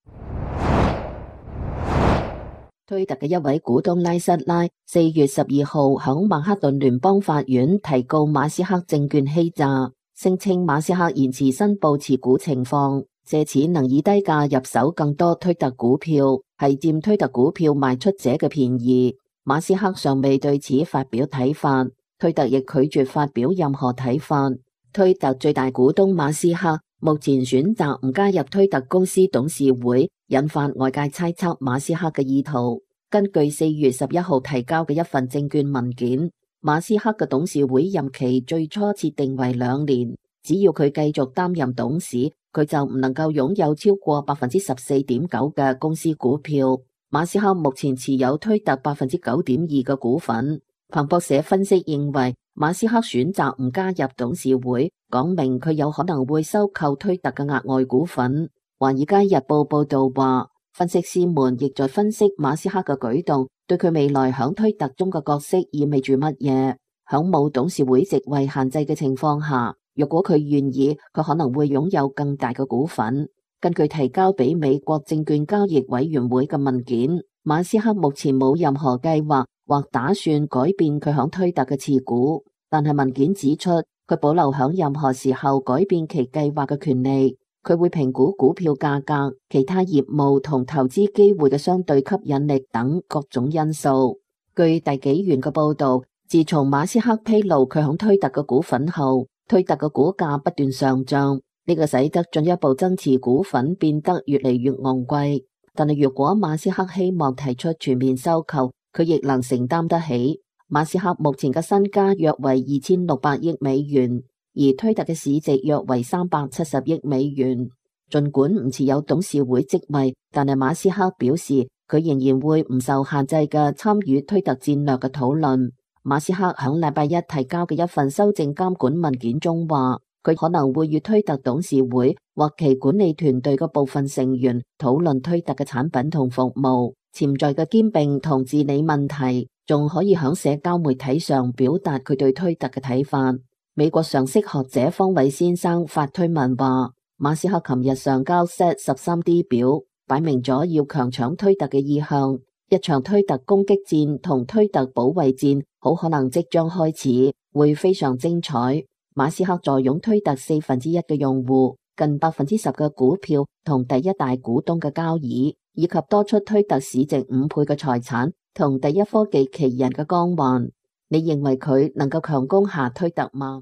Speaker 4: 推特嘅一位股東拉瑟拉四月十二號響曼克頓聯邦法院提告馬斯克證券欺詐，聲稱馬斯克延遲申報持股情況，借此能以低價入手更多推特股票，係佔推特股票賣出者嘅便宜。馬斯克尚未對此發表睇法，推特亦拒絕發表任何睇法。推特最大股東馬斯克目前選擇唔加入推特公司董事會，引發外界猜測馬斯克嘅意圖。根據四月十一號提交嘅一份證券文件，馬斯克嘅董事會任期最初設定為兩年， 只要佢繼續擔任董事，佢就唔能夠擁有超過百分之十四點九嘅公司股票。馬斯克目前持有推特百分之九點二嘅股份。彭博社分析認為，馬斯克選擇唔加入董事會，講明佢有可能會收購推特嘅額外股份。華爾街日報報道話，分析師們亦在分析馬斯克嘅舉動對佢未來響推特中嘅角色意味住乜嘢。響冇董事會席位限制嘅情況下，若果佢願意，佢可能會擁有更大嘅股份。根據提交俾美國證券交易委員會嘅文件，馬斯克目前冇任何計劃或打算改變佢響推特嘅持股，但係文件指出，佢保留響任何時候改變其計劃嘅權利。佢會評估股票價格、其他業務同投資機會嘅相對吸引力等各種因素。據大紀元嘅報道，自從馬斯克披露佢響推特嘅股份後，推特嘅股價不斷上漲，呢個使得進一步增持股份變得越嚟越昂貴。但係如果馬斯克希望提出全面收購，佢亦能承擔得起。馬斯克目前嘅身家約為二千六百億美元。而推特嘅市值約為三百七十億美元。儘管唔持有董事會職位，但係馬斯克表示佢仍然會唔受限制嘅參與推特戰略嘅討論。馬斯克響禮拜一提交嘅一份修正監管文件中話，佢可能會與推特董事會或其管理團隊嘅部分成員討論推特嘅產品同服務、潛在嘅兼併同治理問題，仲可以響社交媒體上表達佢對推特嘅睇法。美國常識學者方偉先生發推文話，馬斯克琴日上交 Z 十三 D 表，擺明咗要強搶推特嘅意向。一場推特攻擊戰同推特保衛戰好可能即將開始，會非常精彩。馬斯克坐擁推特四分之一嘅用戶，近百分之十嘅股票同第一大股東嘅交易，以及多出推特市值五倍嘅財產同第一科技奇人嘅光環。你認為佢能夠強攻下推特嗎？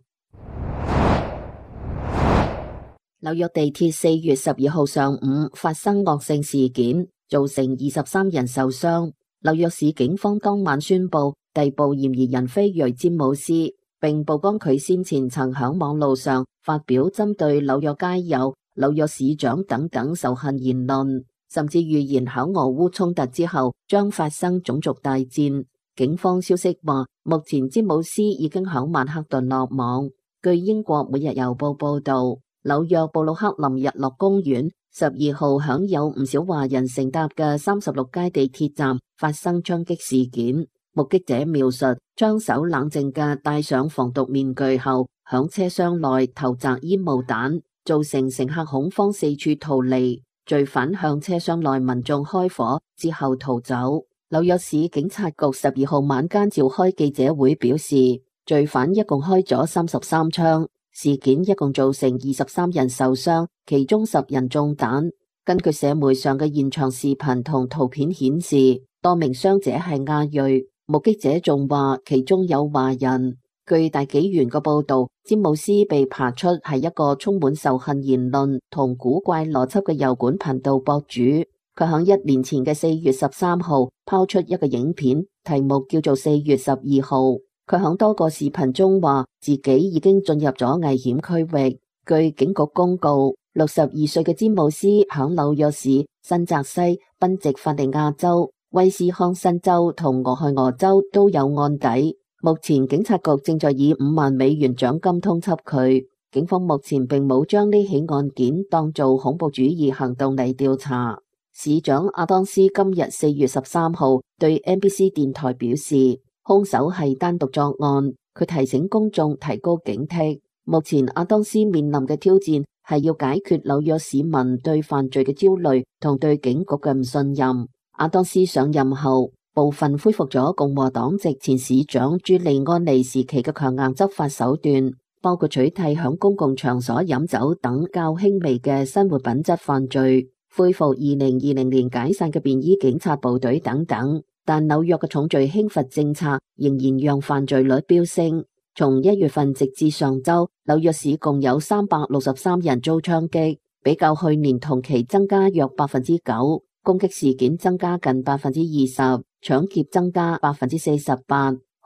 Speaker 4: 紐約地鐵四月十二號上午發生惡性事件，造成二十三人受傷。紐約市警方當晚宣布逮捕嫌疑人菲瑞詹姆斯，並曝光佢先前曾響網路上發表針對紐約街友、紐約市長等等仇恨言論，甚至預言響俄烏衝突之後將發生種族大戰。警方消息話，目前詹姆斯已經響曼克頓落網。據英國每日郵報報道，紐約布魯克林日落公園十二號響有唔少華人乘搭嘅三十六街地鐵站發生槍擊事件。目擊者描述，槍手冷靜嘅戴上防毒面具後，響車廂內投擲煙霧彈，造成乘客恐慌四處逃離。罪犯向車廂內民眾開火之後逃走。紐約市警察局十二號晚間召開記者會表示，罪犯一共開咗三十三槍，事件一共造成二十三人受傷，其中十人中彈。根據社媒上嘅現場視頻同圖片顯示，多名傷者係亞裔，目擊者仲話其中有華人。據大紀元嘅報道，詹姆斯被扒出係一個充滿仇恨言論同古怪邏輯嘅油管頻道博主。佢喺一年前嘅四月十三號拋出一個影片，題目叫做四月十二號。佢喺多個視頻中話自己已經進入咗危險區域。據警局公告，六十二歲嘅詹姆斯喺紐約市、新澤西、賓夕法尼亞州、威斯康辛州同俄亥俄州都有案底。目前警察局正在以五萬美元獎金通緝佢。警方目前並冇將呢起案件當做恐怖主義行動嚟調查。市長阿當斯今日四月十三號對 N B C 電台表示，兇手係單獨作案。佢提醒公眾提高警惕。目前阿當斯面臨嘅挑戰係要解決紐約市民對犯罪嘅焦慮同對警局嘅唔信任。阿當斯上任後，部分恢復咗共和黨籍前市長朱利安尼時期嘅強硬執法手段，包括取締響公共場所飲酒等較輕微嘅生活品質犯罪，恢復二零二零年解散嘅便衣警察部隊等等。但紐約嘅重罪輕罰政策仍然讓犯罪率飆升。從一月份直至上周，紐約市共有三百六十三人遭槍擊，比較去年同期增加約百分之九，攻擊事件增加近百分之二十，搶劫增加百分之四十八。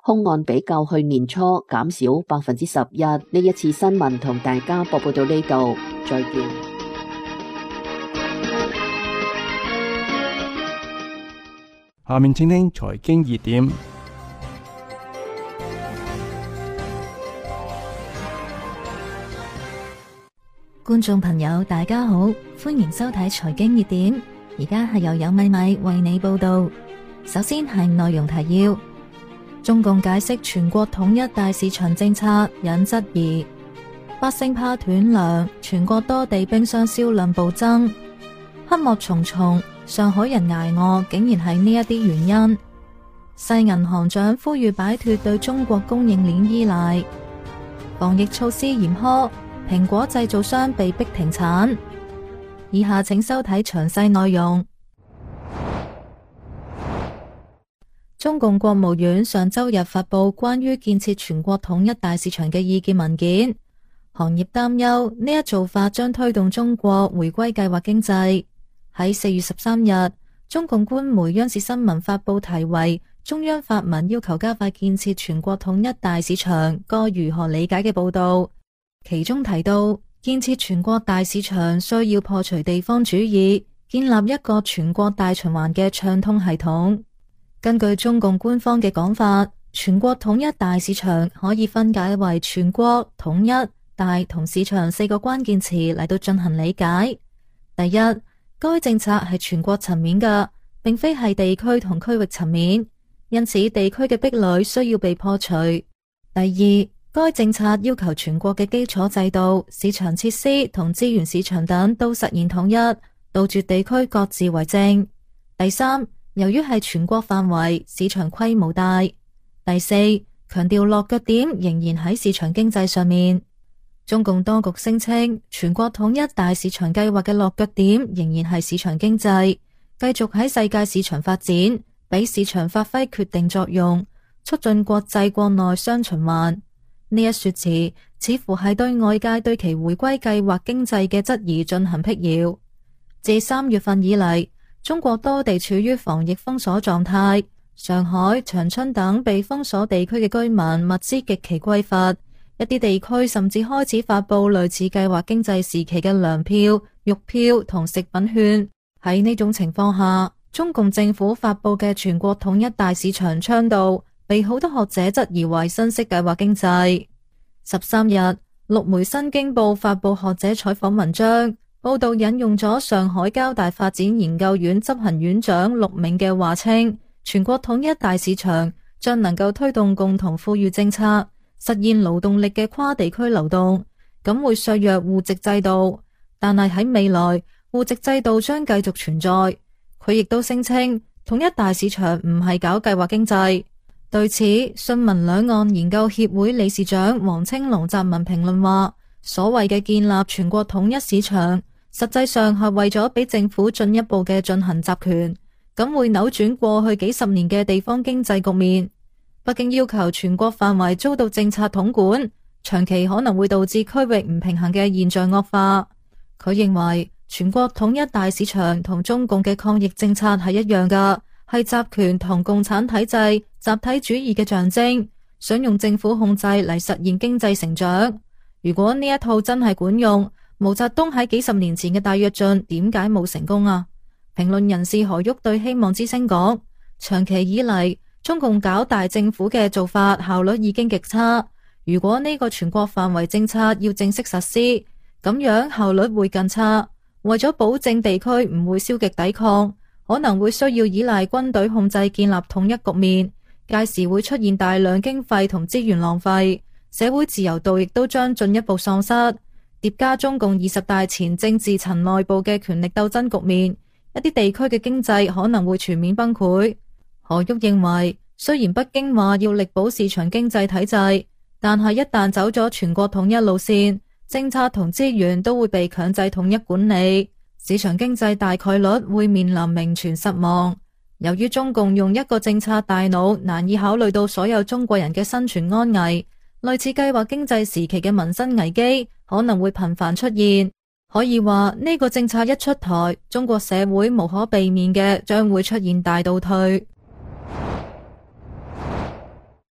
Speaker 4: 凶案比較去年初減少百分之十一。呢一次新聞同大家播報到呢度，再見。
Speaker 1: 下面請聽財經熱點。
Speaker 5: 觀眾朋友大家好，歡迎收睇財經熱點，而家係由有米米為你報道。首先係內容提要：中共解釋全國統一大市場政策引質疑，百姓怕斷糧，全國多地冰箱銷量暴增，黑幕重重，上海人挨餓竟然係呢一啲原因。世銀行長呼籲擺脫對中國供應鏈依賴，防疫措施嚴苛，蘋果製造商被逼停產。以下請收睇詳細內容。中共國務院上周日發布關於建設全國統一大市場嘅意見文件，行業擔憂呢一做法將推動中國回歸計劃經濟。喺四月十三日，中共官媒央視新聞發布題為《中央發文要求加快建設全國統一大市場，該如何理解》嘅報道。其中提到，建設全國大市場需要破除地方主義，建立一個全國大循環嘅暢通系統。根據中共官方嘅講法，全國統一大市場可以分解為全國、統一、大同市場四個關鍵詞嚟到進行理解。第一，該政策係全國層面嘅，並非係地區同區域層面，因此地區嘅壁壘需要被破除。第二，該政策要求全國嘅基礎制度、市場設施同資源市場等都實現統一，杜絕地區各自為政。第三，由於係全國範圍，市場規模大。第四，強調落腳點仍然喺市場經濟上面。中共當局聲稱，全國統一大市場計劃嘅落腳點仍然係市場經濟，繼續喺世界市場發展，俾市場發揮決定作用，促進國際國內雙循環。呢一說辭似乎係對外界對其回歸計劃經濟嘅質疑進行辟謠。自三月份以嚟，中國多地處於防疫封鎖狀態，上海、長春等被封鎖地區嘅居民物資極其匱乏，一啲地區甚至開始發佈類似計劃經濟時期嘅糧票、肉票同食品券。喺呢種情況下，中共政府發佈嘅全國統一大市場倡導，被好多學者質疑為新式計劃經濟。十三日，陸媒《新京報》發佈學者採訪文章，報道引用咗上海交大發展研究院執行院長陸銘嘅話，稱全國統一大市場將能夠推動共同富裕政策，實現勞動力嘅跨地區流動，咁會削弱戶籍制度，但係喺未來戶籍制度將繼續存在。佢亦都聲稱統一大市場唔係搞計劃經濟。對此，信民兩岸研究協會理事長黃青龍撰文評論話，所謂嘅建立全國統一市場，實際上係為咗俾政府進一步嘅進行集權，咁會扭轉過去幾十年嘅地方經濟局面。北京要求全國範圍遭到政策統管，長期可能會導致區域唔平衡嘅現象惡化。佢認為全國統一大市場同中共嘅抗疫政策係一樣㗎，係集權同共產體制、集體主義嘅象徵，想用政府控制嚟實現經濟成長。如果呢一套真係管用，毛澤東喺幾十年前嘅大躍進點解冇成功啊？評論人士何旭對希望之聲講，長期以嚟中共搞大政府嘅做法效率已經極差，如果呢個全國範圍政策要正式實施，咁樣效率會更差。為咗保證地區唔會消極抵抗，可能會需要依賴軍隊控制建立統一局面，屆時會出現大量經費同資源浪費，社會自由度亦都將進一步喪失，疊加中共二十大前政治層內部嘅權力鬥爭局面，一啲地區嘅經濟可能會全面崩潰。何旭認為，雖然北京話要力保市場經濟體制，但係一旦走咗全國統一路線，政策同資源都會被強制統一管理，市場經濟大概率會面臨名存實亡。由於中共用一個政策大腦難以考慮到所有中國人嘅生存安危，類似計劃經濟時期嘅民生危機可能會頻繁出現。可以話呢個政策一出台，中國社會無可避免嘅將會出現大倒退。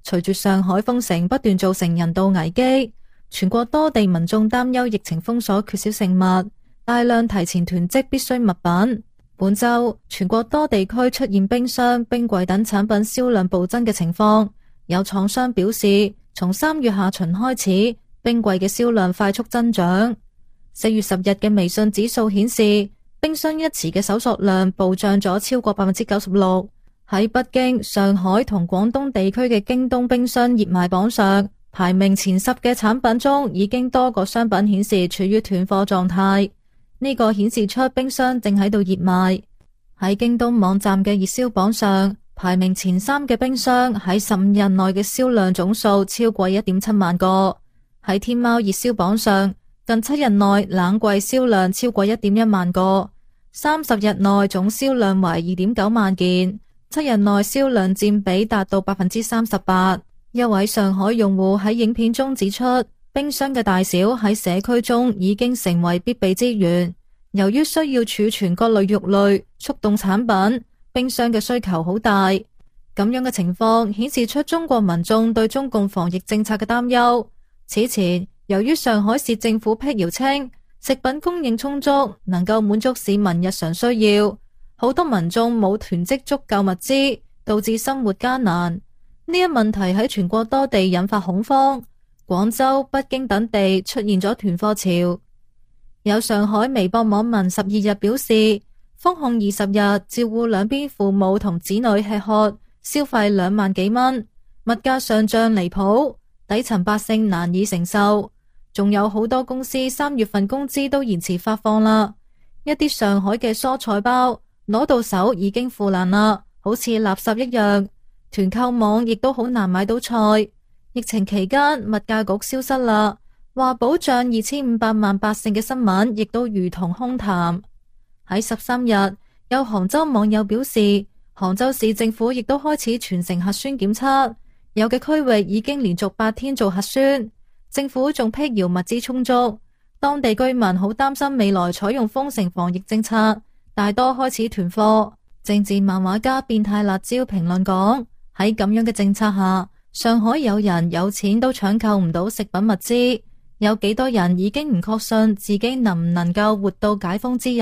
Speaker 5: 隨住上海封城不斷造成人道危機，全國多地民眾擔憂疫情封鎖缺少食物，大量提前囤積必需物品。本周全國多地區出現冰箱、冰櫃等產品銷量暴增嘅情況。有廠商表示，從三月下旬開始，冰櫃嘅銷量快速增長。四月十日嘅微信指數顯示，冰箱一詞嘅搜索量暴漲咗超過百分之九十六。喺北京、上海同廣東地區嘅京東冰箱熱賣榜上，排名前十嘅產品中，已經多個商品顯示處於斷貨狀態。呢個顯示出冰箱正喺度熱賣。喺京東網站嘅熱銷榜上，排名前三嘅冰箱喺十五日內嘅銷量總數超過一點七萬個。喺天貓熱銷榜上，近七日內冷櫃銷量超過一點一萬個，三十日內總銷量為二點九萬件，七日內銷量佔比達到百分之三十八。一位上海用戶喺影片中指出，冰箱嘅大小喺社區中已經成為必備資源。由於需要儲存各類肉類、速凍產品，冰箱嘅需求好大。咁樣嘅情況顯示出中國民眾對中共防疫政策嘅擔憂。此前，由於上海市政府辟謠稱食品供應充足，能夠滿足市民日常需要，好多民眾冇囤積足夠物資，導致生活艱難。呢一問題喺全國多地引發恐慌。廣州、北京等地出現咗囤貨潮。有上海微博網民十二日表示，封控二十日，照顧兩邊父母同子女吃喝，消費兩萬幾蚊，物價上漲離譜，底層百姓難以承受。仲有好多公司三月份工資都延遲發放啦。一啲上海嘅蔬菜包攞到手已經腐爛啦，好似垃圾一樣。團購網亦都好難買到菜。疫情期間，物價局消失啦，話保障二千五百萬百姓嘅新聞亦都如同空談。喺十三日，有杭州網友表示，杭州市政府亦都開始全城核酸檢測，有嘅區域已經連續八天做核酸。政府仲辟謠物資充足，當地居民好擔心未來採用封城防疫政策，大多開始囤貨。政治漫畫家變態辣椒評論講，喺咁樣嘅政策下，上海有人有錢都搶購唔到食品物資，有幾多人已經唔確信自己能唔能夠活到解封之日。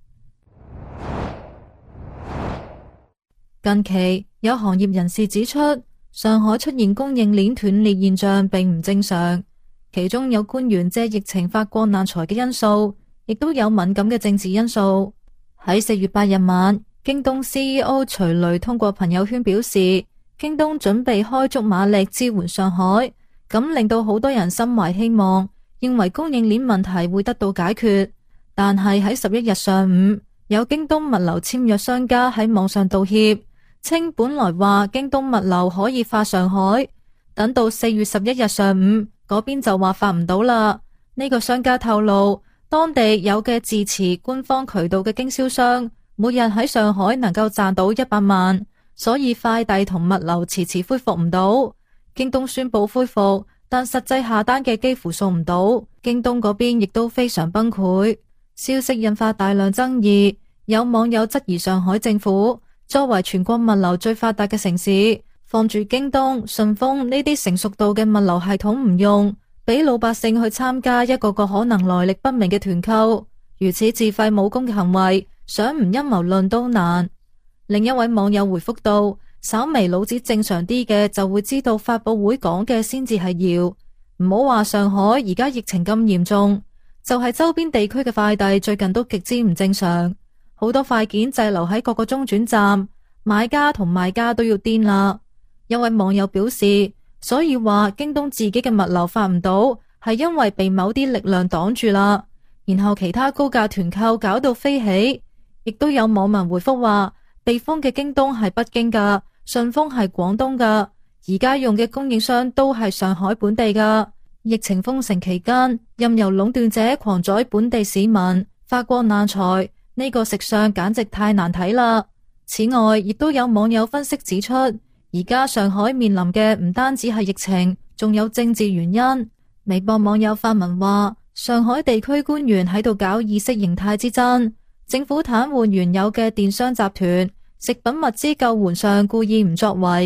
Speaker 5: 近期有行業人士指出，上海出現供應鏈斷裂現象並唔正常，其中有官員借疫情發國難財嘅因素，亦都有敏感嘅政治因素。喺四月八日晚，京東 C E O 徐雷通過朋友圈表示，京東準備開足馬力支援上海，咁令到好多人心懷希望，認為供應鏈問題會得到解決。但係喺十一日上午，有京東物流簽約商家喺網上道歉，稱本來話京東物流可以發上海，等到四月十一日上午，嗰邊就話發唔到啦。呢個商家透露，當地有嘅自持官方渠道嘅經銷商，每日喺上海能夠賺到一百萬，所以快遞同物流遲遲恢復唔到。京東宣布恢復，但實際下單嘅幾乎送唔到，京東嗰邊亦都非常崩潰。消息引發大量爭議，有網友質疑上海政府作為全國物流最發達嘅城市，放住京東、順豐呢啲成熟度嘅物流系統唔用，俾老百姓去參加一個個可能來歷不明嘅團購，如此自廢武功嘅行為，想唔陰謀論都難。另一位網友回覆道，稍微腦子正常啲嘅就會知道發佈會講嘅先至係謠，唔好話上海而家疫情咁嚴重，就係周邊地區嘅快遞最近都極之唔正常，好多快件滯留喺各個中轉站，買家同賣家都要癲啦。一位網友表示，所以話京東自己嘅物流發唔到，係因為被某啲力量擋住啦，然後其他高價團購搞到飛起。亦都有網民回覆話，被封嘅京東係北京噶，順豐係廣東噶，而家用嘅供應商都係上海本地噶。疫情封城期間，任由壟斷者狂宰本地市民，發國難財，呢個食相簡直太難睇啦。此外，亦都有網友分析指出，而家上海面臨嘅唔單止係疫情，仲有政治原因。微博網友發文話，上海地區官員喺度搞意識形態之爭，政府癱瘓原有嘅電商集團，食品物資救援上故意唔作為，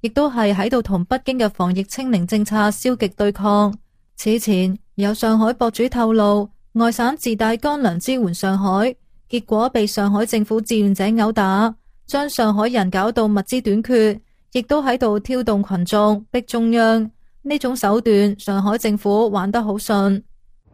Speaker 5: 亦都係喺度同北京嘅防疫清零政策消極對抗。此前有上海博主透露，外省自帶乾糧支援上海，結果被上海政府志願者毆打，將上海人搞到物資短缺，亦都喺度挑動群眾逼中央。呢種手段，上海政府玩得好順。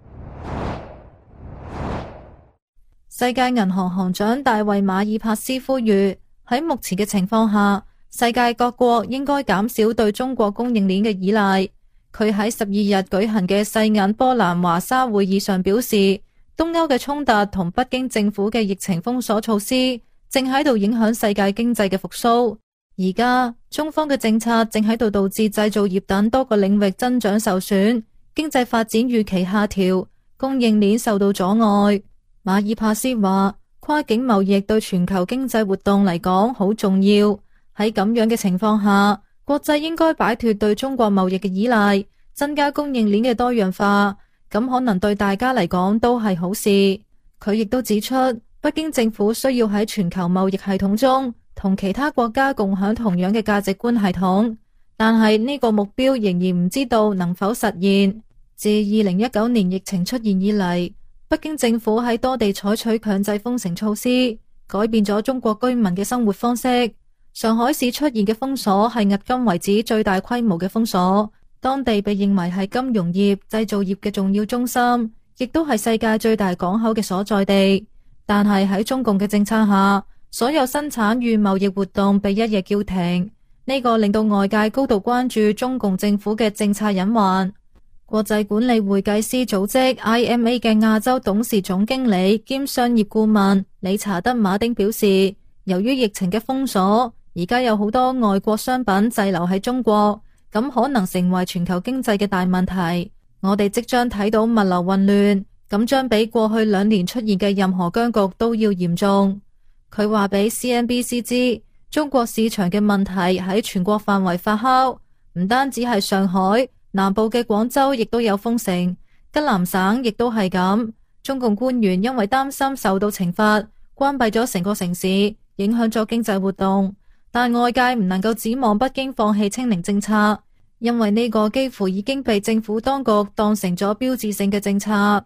Speaker 5: 世界銀行行長大衛馬爾帕斯呼籲，喺目前嘅情況下，世界各國應該減少對中國供應鏈嘅依賴。佢喺十二日舉行嘅世銀波蘭華沙會議上表示，東歐嘅衝突同北京政府嘅疫情封鎖措施正喺度影響世界經濟嘅復甦。而家中方嘅政策正喺度導致製造業等多個領域增長受損，經濟發展預期下調，供應鏈受到阻礙。馬爾帕斯話，跨境貿易對全球經濟活動嚟講好重要。喺咁樣嘅情況下，國際應該擺脫對中國貿易嘅依賴，增加供應鏈嘅多樣化，咁可能對大家嚟講都係好事。佢亦都指出，北京政府需要喺全球貿易系統中同其他國家共享同樣嘅價值觀系統，但係呢個目標仍然唔知道能否實現。自二零一九年疫情出現以嚟，北京政府喺多地採取強制封城措施，改變咗中國居民嘅生活方式。上海市出現嘅封鎖係迄今為止最大規模嘅封鎖，當地被認為係金融業、製造業嘅重要中心，亦都係世界最大港口嘅所在地。但係喺中共嘅政策下，所有生產與貿易活動被一夜叫停，呢個令到外界高度關注中共政府嘅政策隱患。國際管理會計師組織 I M A 嘅亞洲董事總經理兼商業顧問理查德馬丁表示，由於疫情嘅封鎖，而家有好多外國商品滯留喺中國，咁可能成為全球經濟嘅大問題。我哋即將睇到物流混亂，咁將比過去兩年出現嘅任何僵局都要嚴重。佢話俾 C N B C 知，中國市場嘅問題喺全國範圍發酵，唔單止係上海，南部嘅廣州亦都有封城，吉南省亦都係咁。中共官員因為擔心受到懲罰，關閉咗成個城市，影響咗經濟活動。但外界唔能夠指望北京放棄清零政策，因為呢個幾乎已經被政府當局當成咗標誌性嘅政策。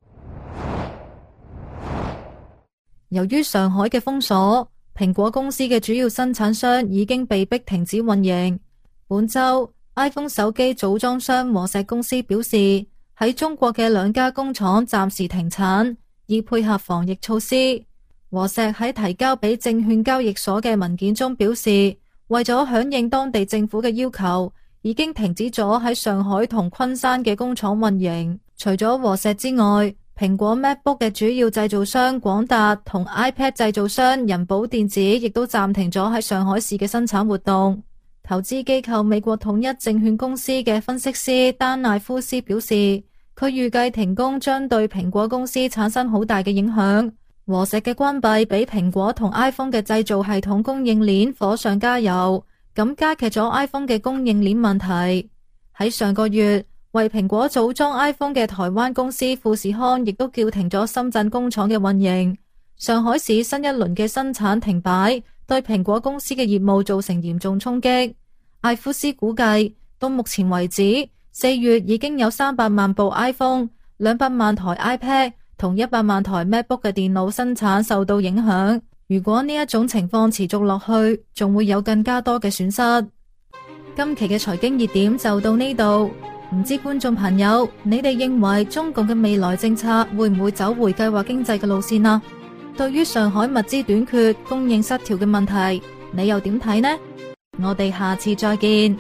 Speaker 5: 由於上海嘅封鎖，蘋果公司嘅主要生產商已經被迫停止運營。本周 iPhone 手機組裝商和碩公司表示，喺中國嘅兩家工廠暫時停產，以配合防疫措施。和碩喺提交俾證券交易所嘅文件中表示，為咗響應當地政府嘅要求，已經停止咗喺上海同昆山嘅工廠運營。除咗和碩之外，蘋果 MacBook 嘅主要製造商廣達同 iPad 製造商人保電子亦都暫停咗喺上海市嘅生產活動。投資機構美國統一證券公司嘅分析師丹奈夫斯表示，佢預計停工將對蘋果公司產生好大嘅影響。和碩嘅關閉俾蘋果同 iPhone 嘅製造系統供應鏈火上加油，咁加劇咗 iPhone 嘅供應鏈問題。喺上個月，為蘋果組裝 iPhone 嘅台灣公司富士康亦都叫停咗深圳工廠嘅運營。上海市新一輪嘅生產停擺，對蘋果公司嘅業務造成嚴重衝擊。艾夫斯估計，到目前為止，四月已經有三百萬部 iPhone、兩百萬台 iPad 同一百萬台 MacBook 嘅電腦生產受到影響。如果呢一種情況持續落去，仲會有更加多嘅損失。今期嘅財經熱點就到呢度，唔知觀眾朋友，你哋認為中共嘅未來政策會唔會走回計劃經濟嘅路線啊？對於上海物資短缺、供應失調嘅問題，你又點睇呢？我哋下次再見。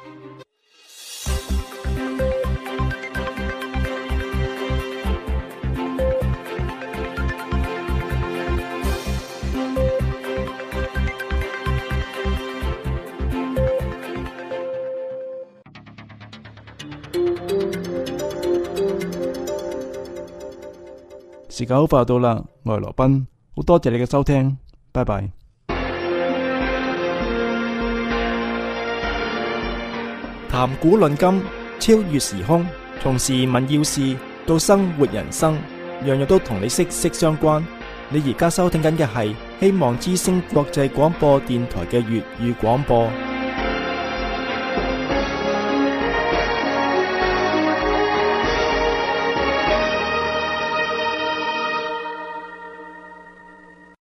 Speaker 1: 時間好快到啦，我係羅賓，好多謝你嘅收聽，拜拜。談古論今，超越時空，從時聞要事到生活人生，樣樣都同你息息相關。你而家收聽緊嘅係希望之聲國際廣播電台嘅粵語廣播。